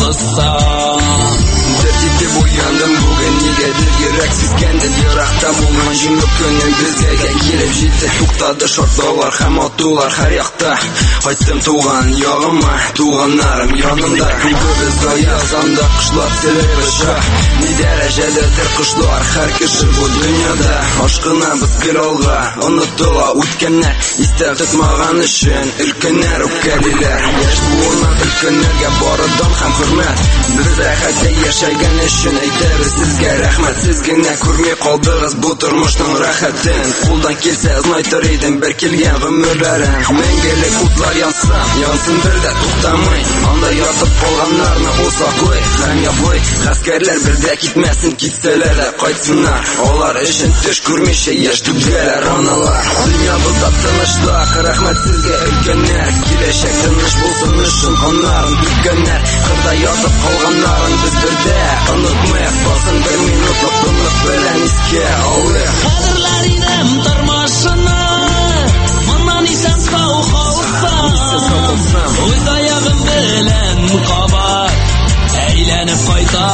алсам. Дәртип уяндым бүген, нигәдер йөрәксез кәндем, еракта булган җиңү көне безгә килеп җитте. Туктады шартлаулар һәм атулар һәр якта. Кайттым туган ягыма, туганнарым янымда. Күбез аязанда кошлар сөйләп оча. Ни дәрәҗәдәдер кошлар һәр кеше бу дөньяда. Ашкынабыз гел алга, онытыла үткәннәр, истә тотмаган өчен өлкәннәр үпкәлиләр. Яшь буына өлкәннәргә барыдан һәм хөрмәт. Без рәхәткә яшәгән өчен әйтәбез сезгә рәхмәт. Сез генә күрми калдыгыз бу тормышның рәхәтен. Кулдан килсә знайтыр идем бер килгән гомерләрен. Мәңгелек утлар янса, янсын бер дә туктамый. Анда ятып калганнарны узаклый һәм яфлый. Гаскәрләр бер дә китмәсен, китсәләр дә кайтсыннар. Алар өчен төш күрмичә яшь түгәләр аналар. Дөньябызда тынычлык, рәхмәт сезгә өлкәннәр. Киләчәк тыныч булсын өчен аннарын түгәннәр. Кырда ятып калганнарын без бердә онытмыйк. Басын бер минутлык тынлык белән искә алыйк. Кадрлар идем тормышына, моннан исән сау калсам, үз аягым белән кабат, әйләнеп кайта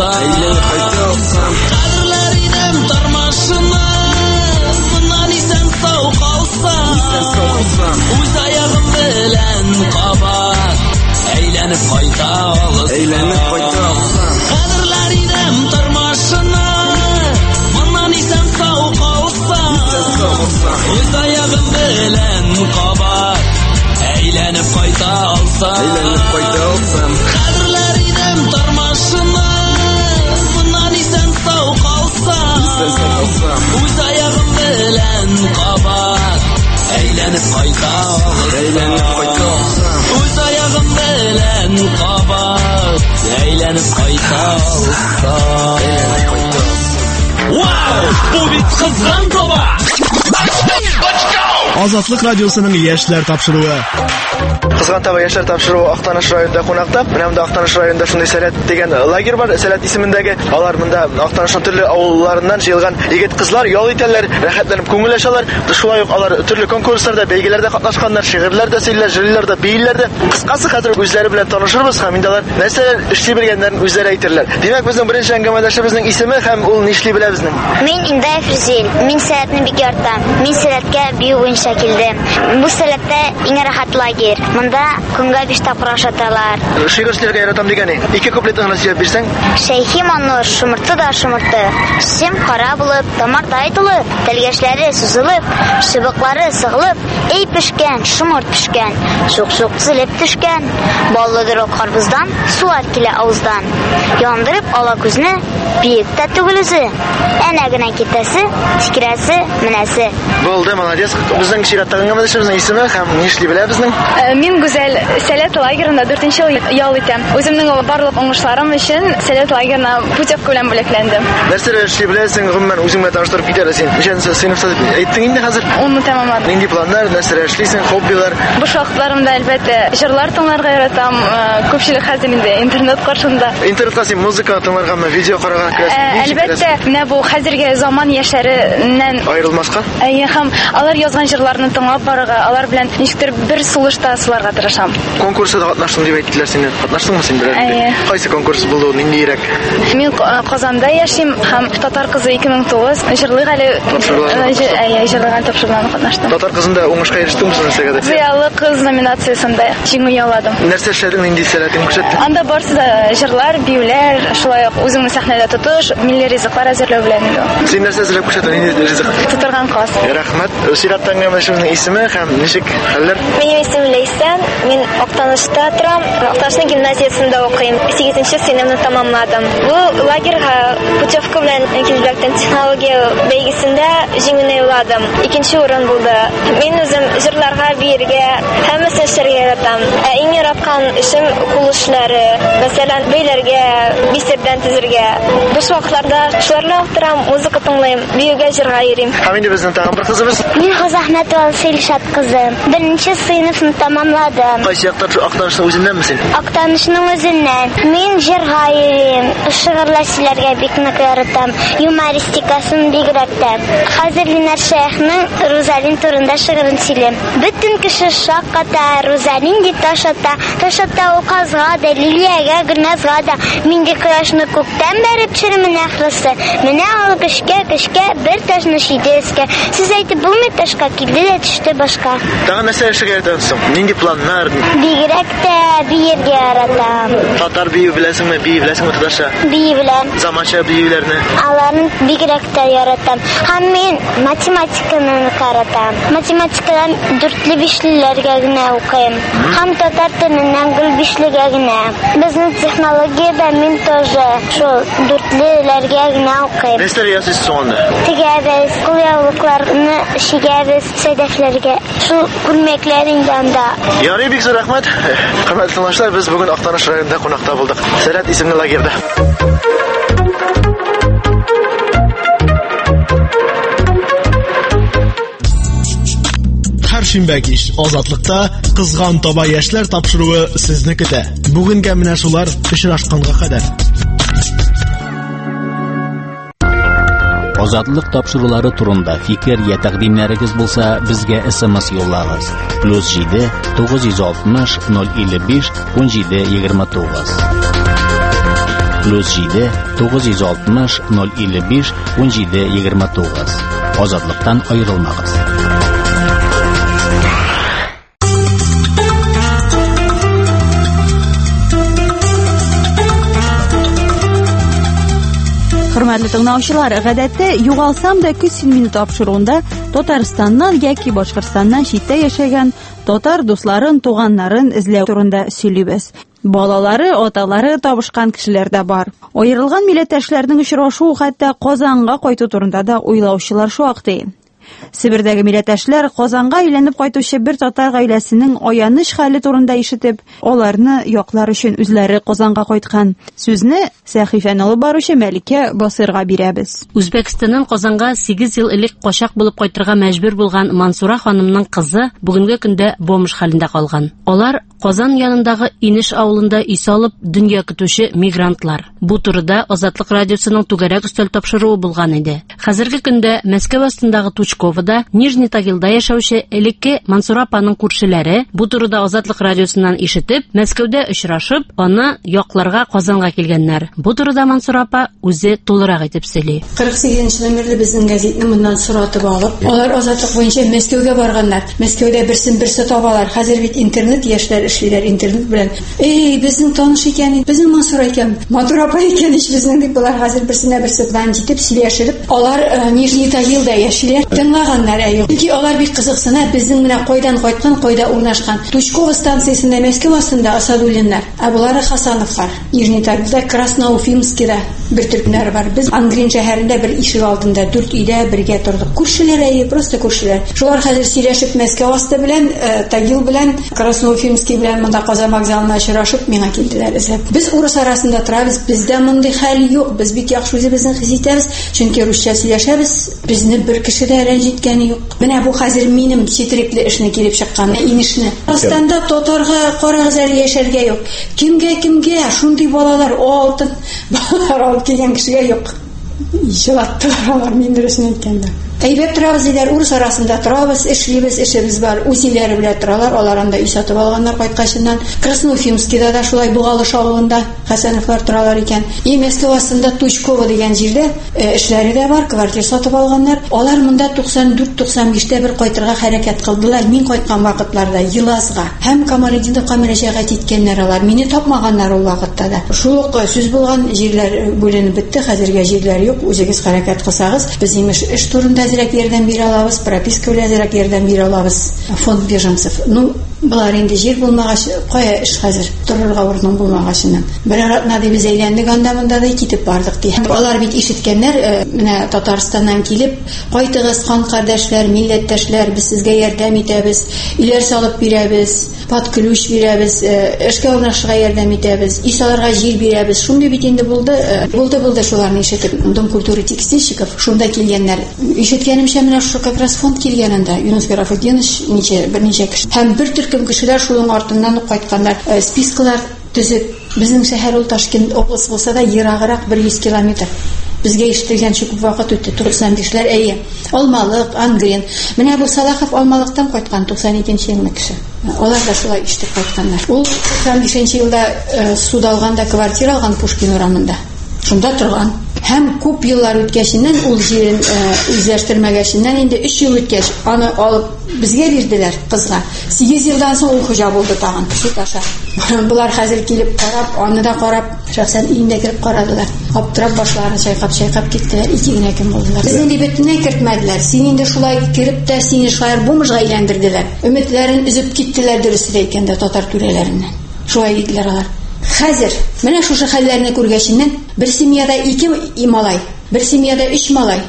алсам. Кадрлар идем тормышына, моннан исән сау калсам, үз аягым белән кабат, әйләнеп кайта алсам. Кадрлар идем тормышына, моннан исән сау калсам, үз аягым белән кабат, әйләнеп кайта алсам. Кадрлар идем тормышына, моннан исән сау калсам, үз аягым белән кабат, әйләнеп кайта алсам. Үз аягым белән кабат, әйләнеп кайта алсам. Вау! Бу бит кызган таба! Let's go! Азатлык радиосының яшьләр тапшыруы. Кызган таба яшьләр тапшыруы Актаныш районында кунакта. Менә монда Актаныш районында шундый Сәләт дигән лагерь бар. Сәләт исемендәге алар монда Актанышның төрле авылларыннан җыелган егет-кызлар ял итәләр, рәхәтләнеп күңелләшәләр. Шулай ук алар төрле конкурсларда, бәйгеләрдә катнашканнар, шигырьләрдә сөйләр, җырларда, биюләрдә. Кыскасы хәзер үзләре белән танышырбыз һәм инде алар нәрсәләр эшли белгәннәрен үзләре әйтерләр. Димәк, безнең беренче әңгәмәдәшебезнең исеме һәм ул нишли белә безнең. Мин Индаев Рүзил. Мин Сәләтне бик яратам. Мин Сәләткә бию буенча килдем. Бу Сәләттә иң рәхәт лагерь. Монда көнгә 5 тапкыр ашаталар. Шигырь сөйләргә яратам дигәне. 2 куплет гына сөйләп бирсәң. Шәйхим Анур шумырты да шумырты. Сем кара булып, тамардай тулы, телгәшләре сузылып, шыбыклары сыгылып, эй пешкән, шумырт пешкән, шук-шук тизелеп төшкән. Баллыдыр ул карбыздан, сулар килә авыздан. Яндырып ала күзне, биек тә түгел үзе. Әнә генә китәсе, тикрәсе, менәсе. Булды, молодец. Безнең чираттагы әңгәмәдәшебезнең исеме һәм нишли белә безнең. Мин Гүзәл Сәләт лагерында 4нче ел ял итәм. Үземнең барлык уңышларым өчен Сәләт лагерына путевка белән бүләкләндем. Нәрсәләр эшли беләсең, гомумән үзеңне таныштырып китәләр син. Ничәнче сыйныфта әйттең инде хәзер? 10-ны тәмамладым. Нинди планнар, нәрсәләр эшлисең, хоббилар? Буш вакытларымда әлбәттә җырлар тыңларга яратам. Күпчелек хәзер инде интернет каршында. Интернетта син музыка тыңларгамы, видео карарга керәсең? Әлбәттә, менә бу хәзерге заман яшьләреннән аерылмаска. Һәм алар язган җырларны тыңлап барырга, алар белән ничектер бер сулышта сыларга тырышам. Конкурста катнаштың дип әйттеләр сине. Катнаштыңмы син белән? Кайсы конкурс булды, ниндирәк? Мин Казанда яшим һәм Татар кызы 2009 җырлыйк әле җырлыган тапшыруларына катнаштым. Татар кызында уңышка ирештеңме нәрсәгә? Зыялы кыз номинациясендә җиңү яуладым. Нәрсә эшләдең, нинди сәләтең күрсәттең? Анда барысы да җырлар, биюләр, шулай ук үзеңне сәхнәдә тотыш, милли ризыклар әзерләү белән иде. Син нәрсә эзләп күрсәттең, нинди ризык? Тутырган каз. Рәхмәт. Чираттагы әңгәмәдәшебезнең исеме һәм ничек хәлләр? Минем исемем Ләйсән. Мин Актанышта торам. Актанышның гимназиясендә укыйм. 8нче сыйныфны тәмамладым. Бу лагерьга путевка белән килдем. Технология бәйгесендә җиңүне яуладым. 2нче урын булды. Мин үзем җырларга, биергә, һәммәсен эшләргә яратам. Иң яраткан эшем кул эшләре. Мәсәлән, бәйләргә, бисердән тезергә. Буш вакытларда шуларны торам, музыка тыңлыйм, биюгә җырга йөрим. Һәм инде безнең тагын бер кызыбыз. Мин Хозахмәтова Силшат кызы. 1нче сыйныфны тәмамладым. Кайсы яктан шу Актанышның үзеннәнме син? Актанышның үзеннән. Мин җырга йөрим, шигырьләр сөйләргә бик нык яратам. Юмористикасын бигрәк тә. Хәзер Линар Шәйхның Розалин турында шигырен сөйлим. Бөтен кеше шакката, Розалин дип ташата, ташата ул казга да, лилиягә генәзга да. Минде кояшны күктән бәреп төшермен әхрысы. Менә ул кешкә бер ташны шидескә. Сез әйтеп булмый, ташка килде дә төште башка. Тагын нәрсә эшләргә яратасың? Нинди планнар? Бигрәк тә биергә яратам. Татар бию беләсеңме? Бию беләсеңме татарча? Бию беләм. Заманча биюләрне? Аларны бигрәк тә яратам. Һәм мин математиканы яратам. Математикадан 4-5ләргә генә укыйм. Һәм татар теленнән 5-легә генә. Безнең технологиядә мин тоже шул 4-ләргә генә укыйм. Нәрсә ясыйсыз соңында? Тегәбез, кулъяулыкларны шигәбез, сәдәфләргә. Шул күлмәкләрен янда. Ярый, бик зур рәхмәт. Хөрмәтле тыңлаучылар, без бүген Актаныш районында кунакта булдык. Сәләт исемле лагерьда. Һәр шимбә кич Азатлыкта кызган таба яшьләр тапшыруы сезне көтә. Бүгенгә менә шулар очрашканга кадәр. Азатлык тапшырулары турында фикер я тәкъдимнәрегез булса, безгә SMS юллагыз. +7 960 055 1729. +7 960 055 1729. Азатлыктан аерылмагыз. Хөрмәтле тыңлаучылар, гадәттә югалсам да көз минут тапшыруында Татарстаннан яки Башкортстаннан читтә яшәгән татар дусларын, туганнарын эзләү турында сөйлибез. Балалары, аталары табышкан кешеләр дә бар. Аерылган милләттәшләрнең очрашу, хәтта Казанга кайту турында да уйлаучылар шактый. Себердәге милләттәшләр Казанга әйләнеп кайтучы бер татар гаиләсенең аяныч хәле турында ишетеп, аларны яклар өчен үзләре Казанга кайткан. Сүзне сәхифәне алып баручы Мәликә Басырга бирәбез. Үзбәкстаннан Казанга 8 ел элек качак булып кайтырга мәҗбүр булган Мансура ханымның кызы бүгенге көндә бомж хәлендә калган. Алар Казан янындагы Инеш авылында үй салып дөнья көтүче мигрантлар. Бу турыда Азатлык радиосының түгәрәк өстәл тапшыруы булган иде. Хәзерге көндә Мәскәү астындагы Тучковода, Нижний Тагилда яшәүче элекке Мансура апаның күршеләре бу турыда Азатлык радиосыннан ишетеп, Мәскәүдә очрашып, аны якларга Казанга килгәннәр. Бу турыда Мансура апа үзе тулырак итеп сөйли. 48 номерлы безнең гәзитне моннан соратып алып, алар Азатлык буенча Мәскәүгә барганнар. Мәскәүдә берсен-берсе табалар. Хәзер бит интернет яшьләр эшлиләр интернет белән. Безнең таныш икән, безнең Мансура икән, Матур апа икән, безнең дип булар хәзер берсенә-берсе белән җитеп сөйләшеп, алар Нижний Тагилда яшиләр. Тыңлаганнар Чөнки алар бик кызыксына, безнең менә кайдан кайткан, кайда урнашкан. Тучково станциясендә Мәскәү астында Асадуллиннар, булары Хасановлар. Нижний Тагилда, Красноуфимскида бер төркемнәр бар. Без Ангрин шәһәрендә бер ишек алдында 4 өйдә бергә тордык. Күршеләр, просто күршеләр. Шулар хәзер сөйләшеп Мәскәү асты белән, Тагил белән, Красноуфимский белән монда Казан вокзалына очрашып, миңа килделәр эзләп. Без урыс арасында торабыз, бездә мондый хәл юк. Без бик яхшы үзебезне хис итәбез, чөнки русча сөйләшәбез. Безне бер кеше дә рәнҗиткәне юк. Менә бу хәзер минем четерекле эшне килеп чыккан, инешне. Астанда татарга карагыз әле яшәргә юк. Кимгә шундый балалар алтын балалар алып килгән кешегә юк. Җылаттылар алар мин дөресен әйткәндә. Әйбәт торабыз диләр, урыс арасында торабыз, эшлибез, эшебез бар. Үзләре белән торалар, алар анда үй сатып алганнар кайткачыннан. Красноуфимскида да шулай Бугалыш авылында Хәсәновлар торалар икән. Мәскәү астында Тучково дигән җирдә эшләре дә бар, квартира сатып алганнар. Алар монда 94-95дә бер кайтырга хәрәкәт кылдылар. Мин кайткан вакытларда Елазга һәм Камалетдиновка мөрәҗәгать иткәннәр алар. Мине тапмаганнар ул вакытта да. Шул ук сүз булган җирләр бүленеп бетте, хәзергә җирләр юк. Үзегез хәрәкәт кылсагыз, без имеш эш турында әзрәк ярдәм бирә алабыз, прописка белән әзрәк ярдәм бирә алабыз. Фонд беженцев. Булар инде җир булмагач, кая эш хәзер? Торырга урын булмагачыннан. Бер аратна дип без әйләндек, анда монда да китеп бардык ди. Алар бит ишеткәннәр, менә Татарстаннан килеп, кайтыгыз, хан кардәшләр, милләттәшләр, без сезгә ярдәм итәбез, иләр салып бирәбез, под ключ бирәбез, эшкә урнашырга ярдәм итәбез, үй салырга җир бирәбез. Шундый бит инде булды шуларны ишетеп. Дом культуры текстильщиков шунда килгәннәр. Ишеткәнемчә менә шул как раз фонд килгәнендә, Юнус Графудинович берничә кеше. Һәм бер төркем кешеләр шуның артыннан кайтканнар, спискалар төзеп. Безнең шәһәр ул Ташкент обласы булса да ераграк 100 километр. Безгә ишетелгән күп вакыт үтте. 95ләр Алмалык, Ангрен. Менә бу Салахов Алмалыктан кайткан 92нче елны кеше. Алар да шулай ишетеп кайтканнар. Ул 95нче елда суд алганда квартира алган Пушкин урамында. Шунда торган. Һәм күп еллар үткәченнән ул җирен үзләштермәгәченнән инде 3 ел үткәч аны алып безгә бирделәр кызга. 8 елдан соң ул хуҗа булды тагын кеше таша. Булар хәзер килеп карап, аны да карап, шәхсән өендә кирип карадылар. Аптырап башларын чайкап киттеләр. 2 генә кем булдылар. Безне бетенә кертмәделәр. Син инде шулай кирип тә сине шаяр бумыжга әйләндерделәр. Өметләрен өзеп киттеләр дөресен әйткәндә татар түрәләреннән. Шулай диделәр алар. Хәзер менә шушы хәлләрне күргәченнән бер семьяда 2 малай, бер семьяда 3 малай,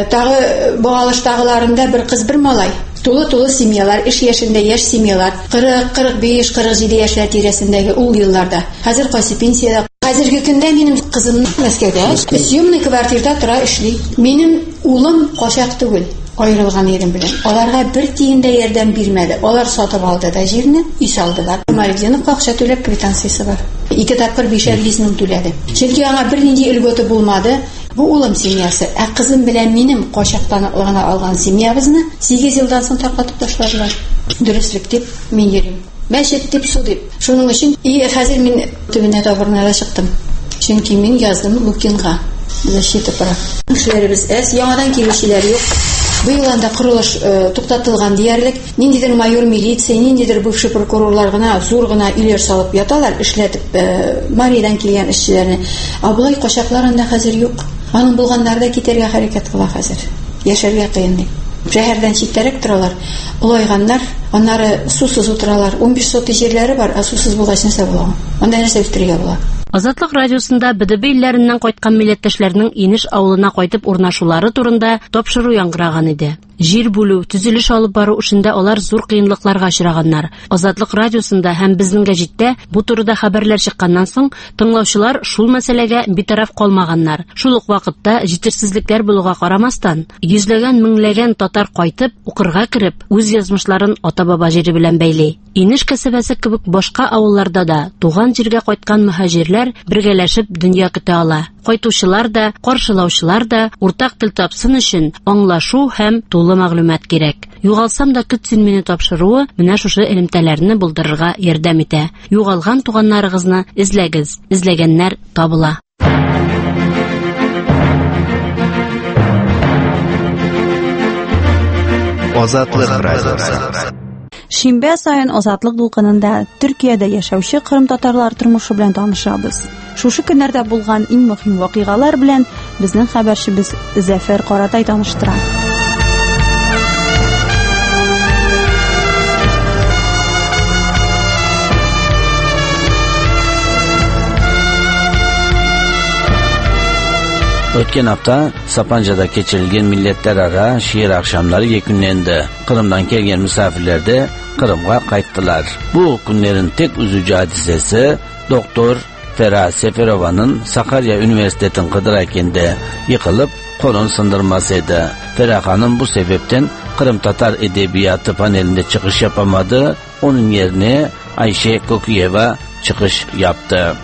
тагы Бугалыштагыларында бер кыз, бер малай. Тулы семьялар, эш яшендә яшь семьялар, 40-45, 47 яшьләр тирәсендәге ул елларда. Хәзер кайсы пенсияда. Хәзерге көндә минем кызым Мәскәүдә, съемный квартирада тора эшли. Минем улым качак түгел. Аерылган ерем белән. Аларга бер тиен дә ярдәм бирмәде. Алар сатып алды да җирне, үй салдылар. Камалетдинов акча түләп квитанциясе бар. 2 тапкыр 550 мең түләде. Чөнки аңа бернинди өлгөтө булмады. Бу улым семьясы, кызым белән минем качактан гына алган семьябызны 8 елдан соң таркатып ташладылар. Дөреслеклек дип мин йөрим. Мәчет дип су дип. Шуның өчен хәзер мин төбенә табырнада чыктым. Чөнки мин яздым Лукинга. Защита прав. Кешеләребез яңадан килүчеләр юк. Бу елда курылыш туктатылган диярлек. Ниндидер майор милиция, ниндидер бывший прокурорлар гына зур гына үйләр салып яталар, эшләтеп Маридан килгән эшчеләрне. Абылай качакларында хәзер юк. Аның булганнарда китәргә хәрәкәт кыла хәзер. Яшәргә кыен ди. Шәһәрдән читтәрәк торалар. Улайганнар, аннары сусыз утыралар. 15 соты җирләре бар, сусыз булгач нәрсә була? Анда нәрсә үстерергә була? Азатлык радиосында БДБ илләреннән кайткан милләттәшләрнең Инеш авылына кайтып урнашулары турында тапшыру яңгыраган иде. Жир бүлү, түзүлүш алып баруу ушунда алар зур кыйынлыкларга очраганнар. Азатлык радиосунда һәм биздин гәҗиттә бу турыда хәбәрләр чыкканнан соң тыңлаучылар шул мәсьәләгә битараф калмаганнар. Шул ук вакытта җитешсезлекләр булуга карамастан, йөзләгән меңләгән татар кайтып, укырга кирип, үз язмышларын ата-баба җире белән бәйли. Инеш кәсәбәсе кебек башка авылларда да туган җиргә кайткан мөхаҗирләр бергәләшеп дөнья көтә ала. Кайтучылар да, каршылаучылар да уртак тел тапсын өчен аңлашу һәм тулы мәгълүмат кирәк. Югалсам да көт син мине тапшыруы менә шушы элемтәләрне булдырырга ярдәм итә. Югалган туганнарыгызны эзләгез. Эзләгәннәр табыла. Азатлык радиосы. Шимбә сайын Азатлык дулкынында Төркиядә яшәүче кырым татарлар тормышы белән танышабыз. Шушы көннәрдә булган иң мөһим вакыйгалар белән безнең хәбәрчебез Зәфәр Каратай таныштыра. Ötken hafta Sapanca'da geçirilgen milletlerara şiir akşamları yekünlendi. Kırım'dan gelgen misafirler de Kırım'a kayıttılar. Bu günlerin tek üzücü hadisesi Doktor Ferah Seferova'nın Sakarya Üniversitesi'nin Kıdırakent'de yıkılıp kolun sındırmasıydı. Ferah Hanım bu sebepten Kırım Tatar Edebiyatı panelinde çıkış yapamadı. Onun yerine Ayşe Kokuyeva çıkış yaptı.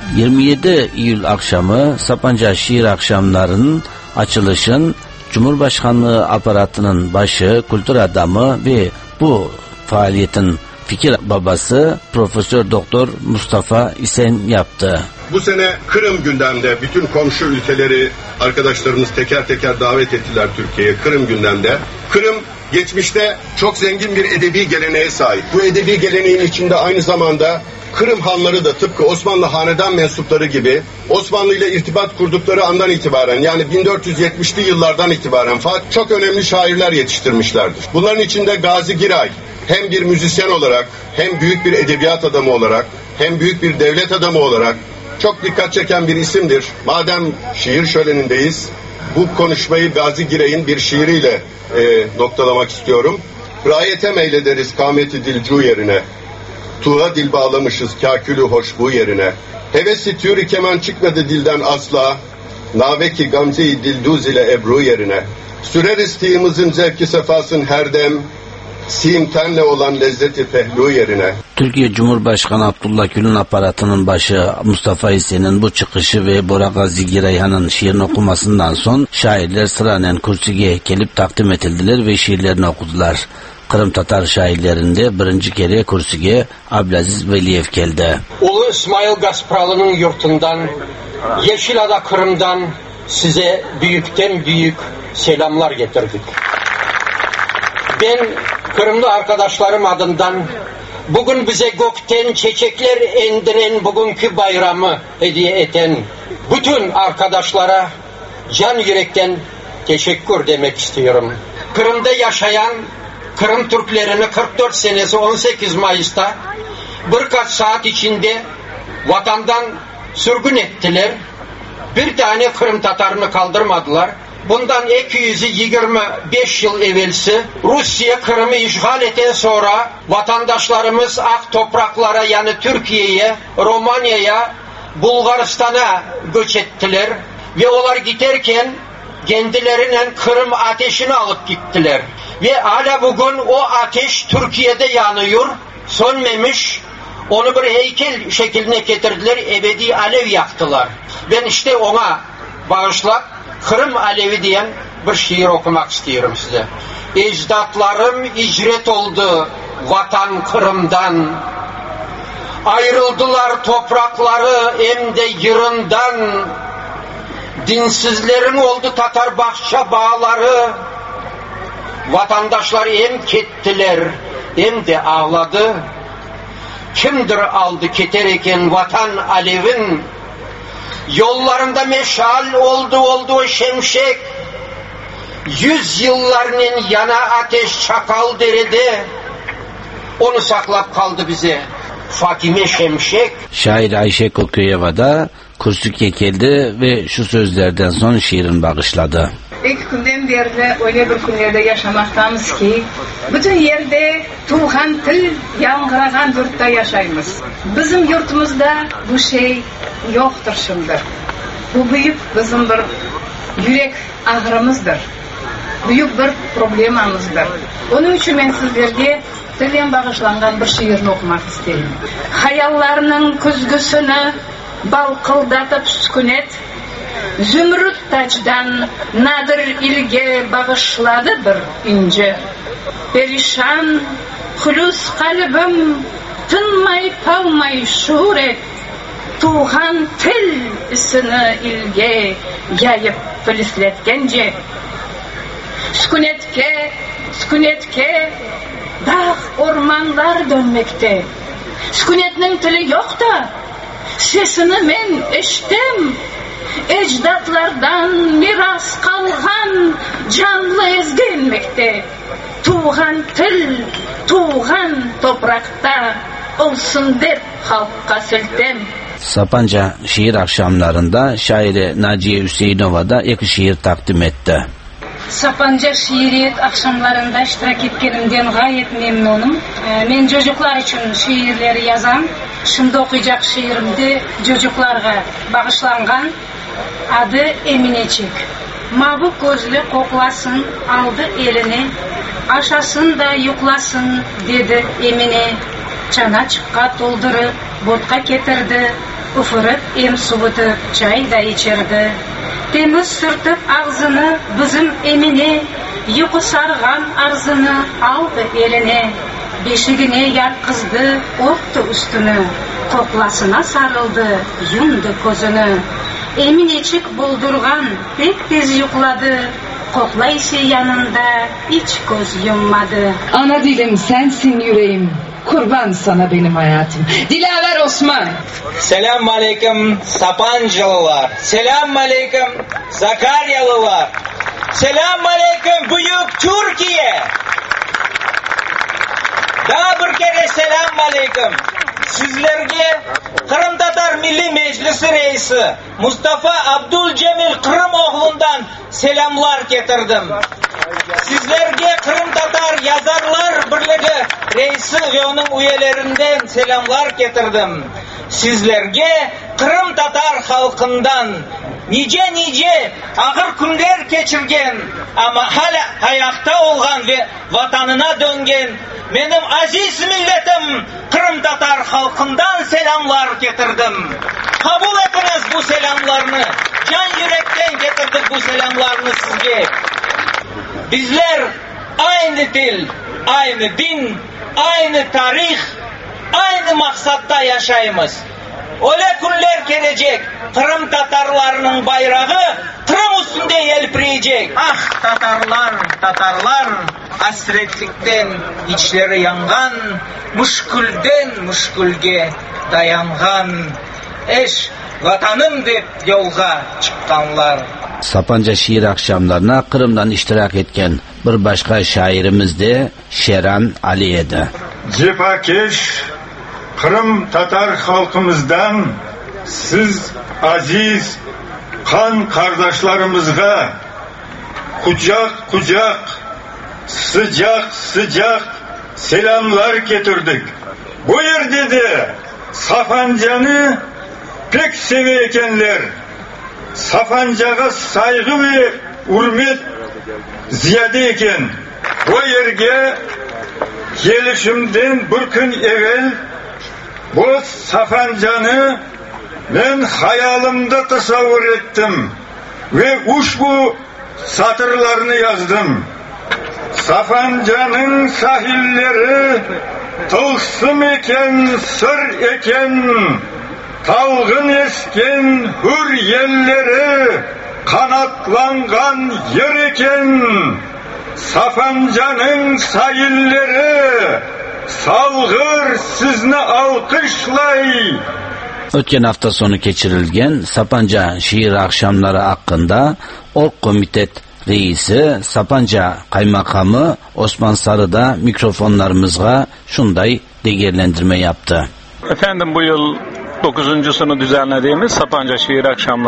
27 Eylül akşamı Sapanca şiir akşamlarının açılışın Cumhurbaşkanlığı aparatının başı, kültür adamı ve bu faaliyetin fikir babası Profesör Doktor Mustafa İsen yaptı. Bu sene Kırım gündemde, bütün komşu ülkeleri arkadaşlarımız teker teker davet ettiler Türkiye'ye. Kırım gündemde. Kırım geçmişte çok zengin bir edebi geleneğe sahip. Bu edebi geleneğin içinde aynı zamanda Kırım hanları da tıpkı Osmanlı hanedan mensupları gibi Osmanlı ile irtibat kurdukları andan itibaren, yani 1470'li yıllardan itibaren çok önemli şairler yetiştirmişlerdir. Bunların içinde Gazi Giray hem bir müzisyen olarak, hem büyük bir edebiyat adamı olarak, hem büyük bir devlet adamı olarak çok dikkat çeken bir isimdir. Madem şiir şölenindeyiz, bu konuşmayı Gazi Giray'ın bir şiiriyle noktalamak istiyorum. Rayete meylederiz kâmeti dilcu yerine, tuğa dil bağlamışız kâkülü hoşbu yerine. Hevesi türü keman çıkmadı dilden asla, naveki gamze-i dilduz ile ebru yerine. Süreriz tığımızın zevki sefasın her dem, simtenle olan lezzeti pehlu yerine. Türkiye Cumhurbaşkanı Abdullah Gül'ün aparatının başı Mustafa İsen'in bu çıkışı ve Bora Gazi Girayhan'ın şiirini okumasından son şairler sıranen kürsüye gelip takdim edildiler ve şiirlerini okudular. Kırım Tatar şairlerinde birinci kere kürsüye Abdülaziz Veliyev geldi. Ulu İsmail Gaspralı'nın yurtundan, Yeşilada Kırım'dan size büyükten büyük selamlar getirdik. Ben Kırımlı arkadaşlarım adından bugün bize gökten çiçekler indiren bugünkü bayramı hediye eden bütün arkadaşlara can yürekten teşekkür demek istiyorum. Kırım'da yaşayan Kırım Türklerini 44 senesi 18 Mayıs'ta birkaç saat içinde vatandan sürgün ettiler. Bir tane Kırım Tatarını kaldırmadılar. Bundan 225 yıl evvelsi Rusya Kırım'ı işgal eten sonra vatandaşlarımız ak topraklara, yani Türkiye'ye, Romanya'ya, Bulgaristan'a göç ettiler. Ve onlar giderken kendilerine Kırım ateşini alıp gittiler. Ve hala bugün o ateş Türkiye'de yanıyor, sönmemiş. Onu bir heykel şekline getirdiler, ebedi alev yaktılar. Ben işte ona bağışlayıp Kırım Alevi diyen bir şiir okumak istiyorum size. Ecdatlarım icret oldu vatan Kırım'dan. Ayrıldılar toprakları hem de yırından. Dinsizlerin oldu Tatar bahçe bağları. Vatandaşlar hem kettiler hem de ağladı. Kimdir aldı ketereken vatan alevin? Yollarında meşal oldu şemşek. 100 yıllarının yana ateş çakal derede. Onu saklap kaldı bize Fatime Şemşek. Şair Ayşe Kokuyeva da kürsüye geldi ve şu sözlerden son şiirini bağışladı. İlk günden başından beri öyle bir günlerde yaşamaktamız ki bütün yerde tuğhan til yankıragan yurtta yaşayımız. Bizim yurtumuzda bu şey yoktur şimdi. Bu büyük bizim bir yürek ağrımızdır. Büyük bir problemamızdır. Onun için ben sizlerge tilden bağışlangan bir şiirini okumak isterim. Hayallarının küzgüsünü balkıldatıp sükunet, zümrüt taçdan nadir ilge bağışladı bir ince. Perişan, hülüs kalbim, tınmay palmay şuur et, tuğhan til isini ilge yayıp filizletkence. Sükunetke dağ ormanlar dönmekte. Sükunetinin tili yok da sesini men eşittim. Ecdatlardan miras kalgan canlı ezginmekte. Tuğhan til, tuğhan toprakta olsun der halkka siltem. Sapanca şiir akşamlarında şairi Naciye Hüseyinova da iki şiir takdim etti. Sapanca şiiriyet akşamlarında iştirak etkenimden gayet memnunum. Men çocuklar için şiirleri yazam. Şimdi okuyacak şiirimde çocuklarga bağışlangan. Adı Eminecik. Mavi gözlü koklasın, aldı elini. Aşasın da yuklasın dedi Emine. Çanaçıkka doldurıp vodka getirdi. Ufırıp em suvutup çay da içirdi. Temiz sırtıp ağzını bizim Emine. Yuku sargan arzını aldı eline. Beşigine yatkızdı, örttü üstünü. Koklasına sarıldı, yumdu gözünü. Eminecik buldurgan pek tez yukladı. Koklayışı yanında hiç göz yummadı. Ana dilim sensin yüreğim. Kurban sana benim hayatım. Dilaver Osman. Selam aleyküm Sapancalılar. Selam aleyküm Sakaryalılar. Selam aleyküm büyük Türkiye. Daha bir kere selam aleyküm. Sizlerge Kırım Tatar Milli Meclisi Reisi Mustafa Abdülcemil Kırımoğlu'ndan selamlar getirdim. Sizlerge Kırım Tatar Yazarlar Birliği Reisi ve onun üyelerinden selamlar getirdim. Sizlerge Kırım Tatar halkından nice ağır günler geçirgen ama hala hayatta olgan ve vatanına döngen benim aziz milletim Kırım Tatar halkından selamlar getirdim. Kabul ediniz bu selamlarını. Can yürekten getirdik bu selamlarını sizge. Bizler aynı dil, aynı din, aynı tarih, aynı maksatta yaşayımız. Öyle günler gelecek, Kırım Tatarlarının bayrağı Kırım üstünde yelpreyecek. Ah Tatarlar, hasretlikten içleri yangan, müşkülge dayangan, eş vatanım deyip yolga çıkanlar. Sapanca şiir akşamlarına Kırım'dan iştirak etken bir başka şairimiz de Şeran Aliye'di. Cefakeş Kırım Tatar halkımızdan siz aziz kan kardeşlerimizge kucak sıcak selamlar getirdik. Buyur dedi, Sapanca'nı pek seveykenler. Sapancaga saygı ve hürmet ziyade eken. O yerge gelişimden bir gün evvel bu Sapanca'nı ben hayalimde tasavvur ettim ve bu satırlarını yazdım. Sapanca'nın sahilleri tılsım eken, sır eken, talgın esken hür yerleri, kanatlangan yer eken, Sapanca'nın sahilleri, salgır sizni alkışlay. Ötken hafta sonu geçirilgen Sapanca şiir akşamları hakkında Ork Komitet Reisi Sapanca Kaymakamı Osman Sarı da mikrofonlarımızga şunday değerlendirme yaptı. Efendim bu yıl 9.sunu düzenlediğimiz Sapanca şiir akşamları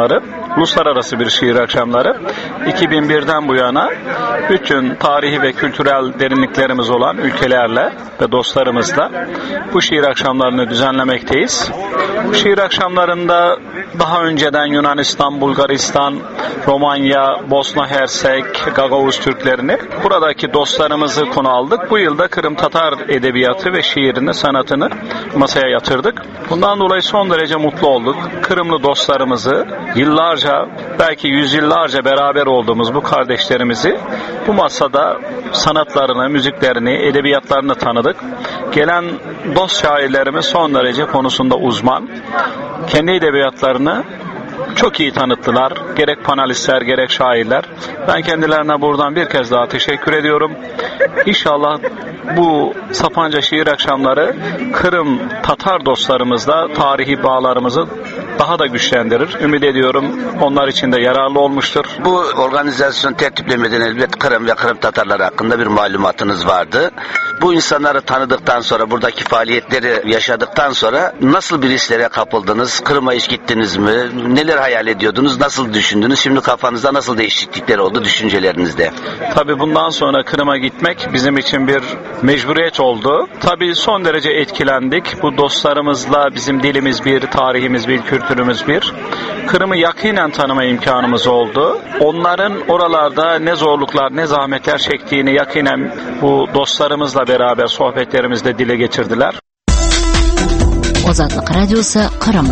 uluslararası bir şiir akşamları. 2001'den bu yana bütün tarihi ve kültürel derinliklerimiz olan ülkelerle ve dostlarımızla bu şiir akşamlarını düzenlemekteyiz. Bu şiir akşamlarında daha önceden Yunanistan, Bulgaristan, Romanya, Bosna Hersek, Gagavuz Türklerini, buradaki dostlarımızı konu aldık. Bu yılda Kırım Tatar edebiyatı ve şiirini, sanatını masaya yatırdık. Bundan dolayı son derece mutlu olduk. Kırımlı dostlarımızı, yıllarca, belki yüzyıllarca beraber olduğumuz bu kardeşlerimizi bu masada sanatlarını, müziklerini, edebiyatlarını tanıdık. Gelen dost şairlerimiz son derece konusunda uzman. Kendi edebiyatlarını çok iyi tanıttılar. Gerek panelistler, gerek şairler. Ben kendilerine buradan bir kez daha teşekkür ediyorum. İnşallah bu Sapanca Şiir Akşamları Kırım Tatar dostlarımızla tarihi bağlarımızı daha da güçlendirir. Ümit ediyorum onlar için de yararlı olmuştur. Bu organizasyon tertiplemeden elbet Kırım ve Kırım Tatarları hakkında bir malumatınız vardı. Bu insanları tanıdıktan sonra, buradaki faaliyetleri yaşadıktan sonra nasıl bir hislere kapıldınız? Kırım'a hiç gittiniz mi? Neler hayal ediyordunuz? Nasıl düşündünüz? Şimdi kafanızda nasıl değişiklikler oldu düşüncelerinizde? Tabii bundan sonra Kırım'a gitmek bizim için bir mecburiyet oldu. Tabii son derece etkilendik. Bu dostlarımızla bizim dilimiz bir, tarihimiz bir, kültürümüz bir. Kırım'ı yakinen tanıma imkanımız oldu. Onların oralarda ne zorluklar, ne zahmetler çektiğini yakinen bu dostlarımızla beraber sohbetlerimizde dile getirdiler. Ozatlık Radyosu Kırım.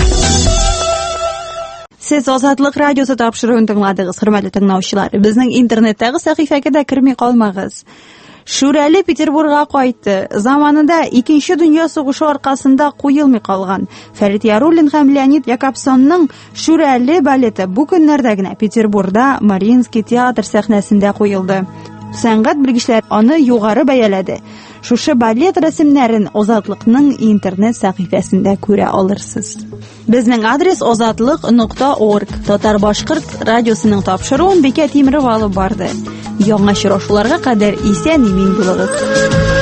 Siz Ozatlık Radyosu tapşırığını tыңladыгыз, hörmәтле тыңлаучылар. Безнең интернеттагы сәхифәгә дә керми калмагыз. Шүрәле Петербургга кайтты. Заманында 2нче дөнья сугышы аркасында куелмый калган Фәрит Яруллин һәм Леонид Якобсонның Шүрәле балеты бу көннәрдә генә Петербургда Мариинский театр сәхнәсендә куелды. Сәнгать белгечләр аны югары бәяләде. Шушы балет рәсемнәрен Озатлыкның интернет сәхифәсендә күрә алырсыз. Безнең адрес ozatlyk.org. Татар-башкорт радиосының тапшыруын Бикә Тимерова алып барды. Яңа очрашуларга кадәр исән-имин булыгыз.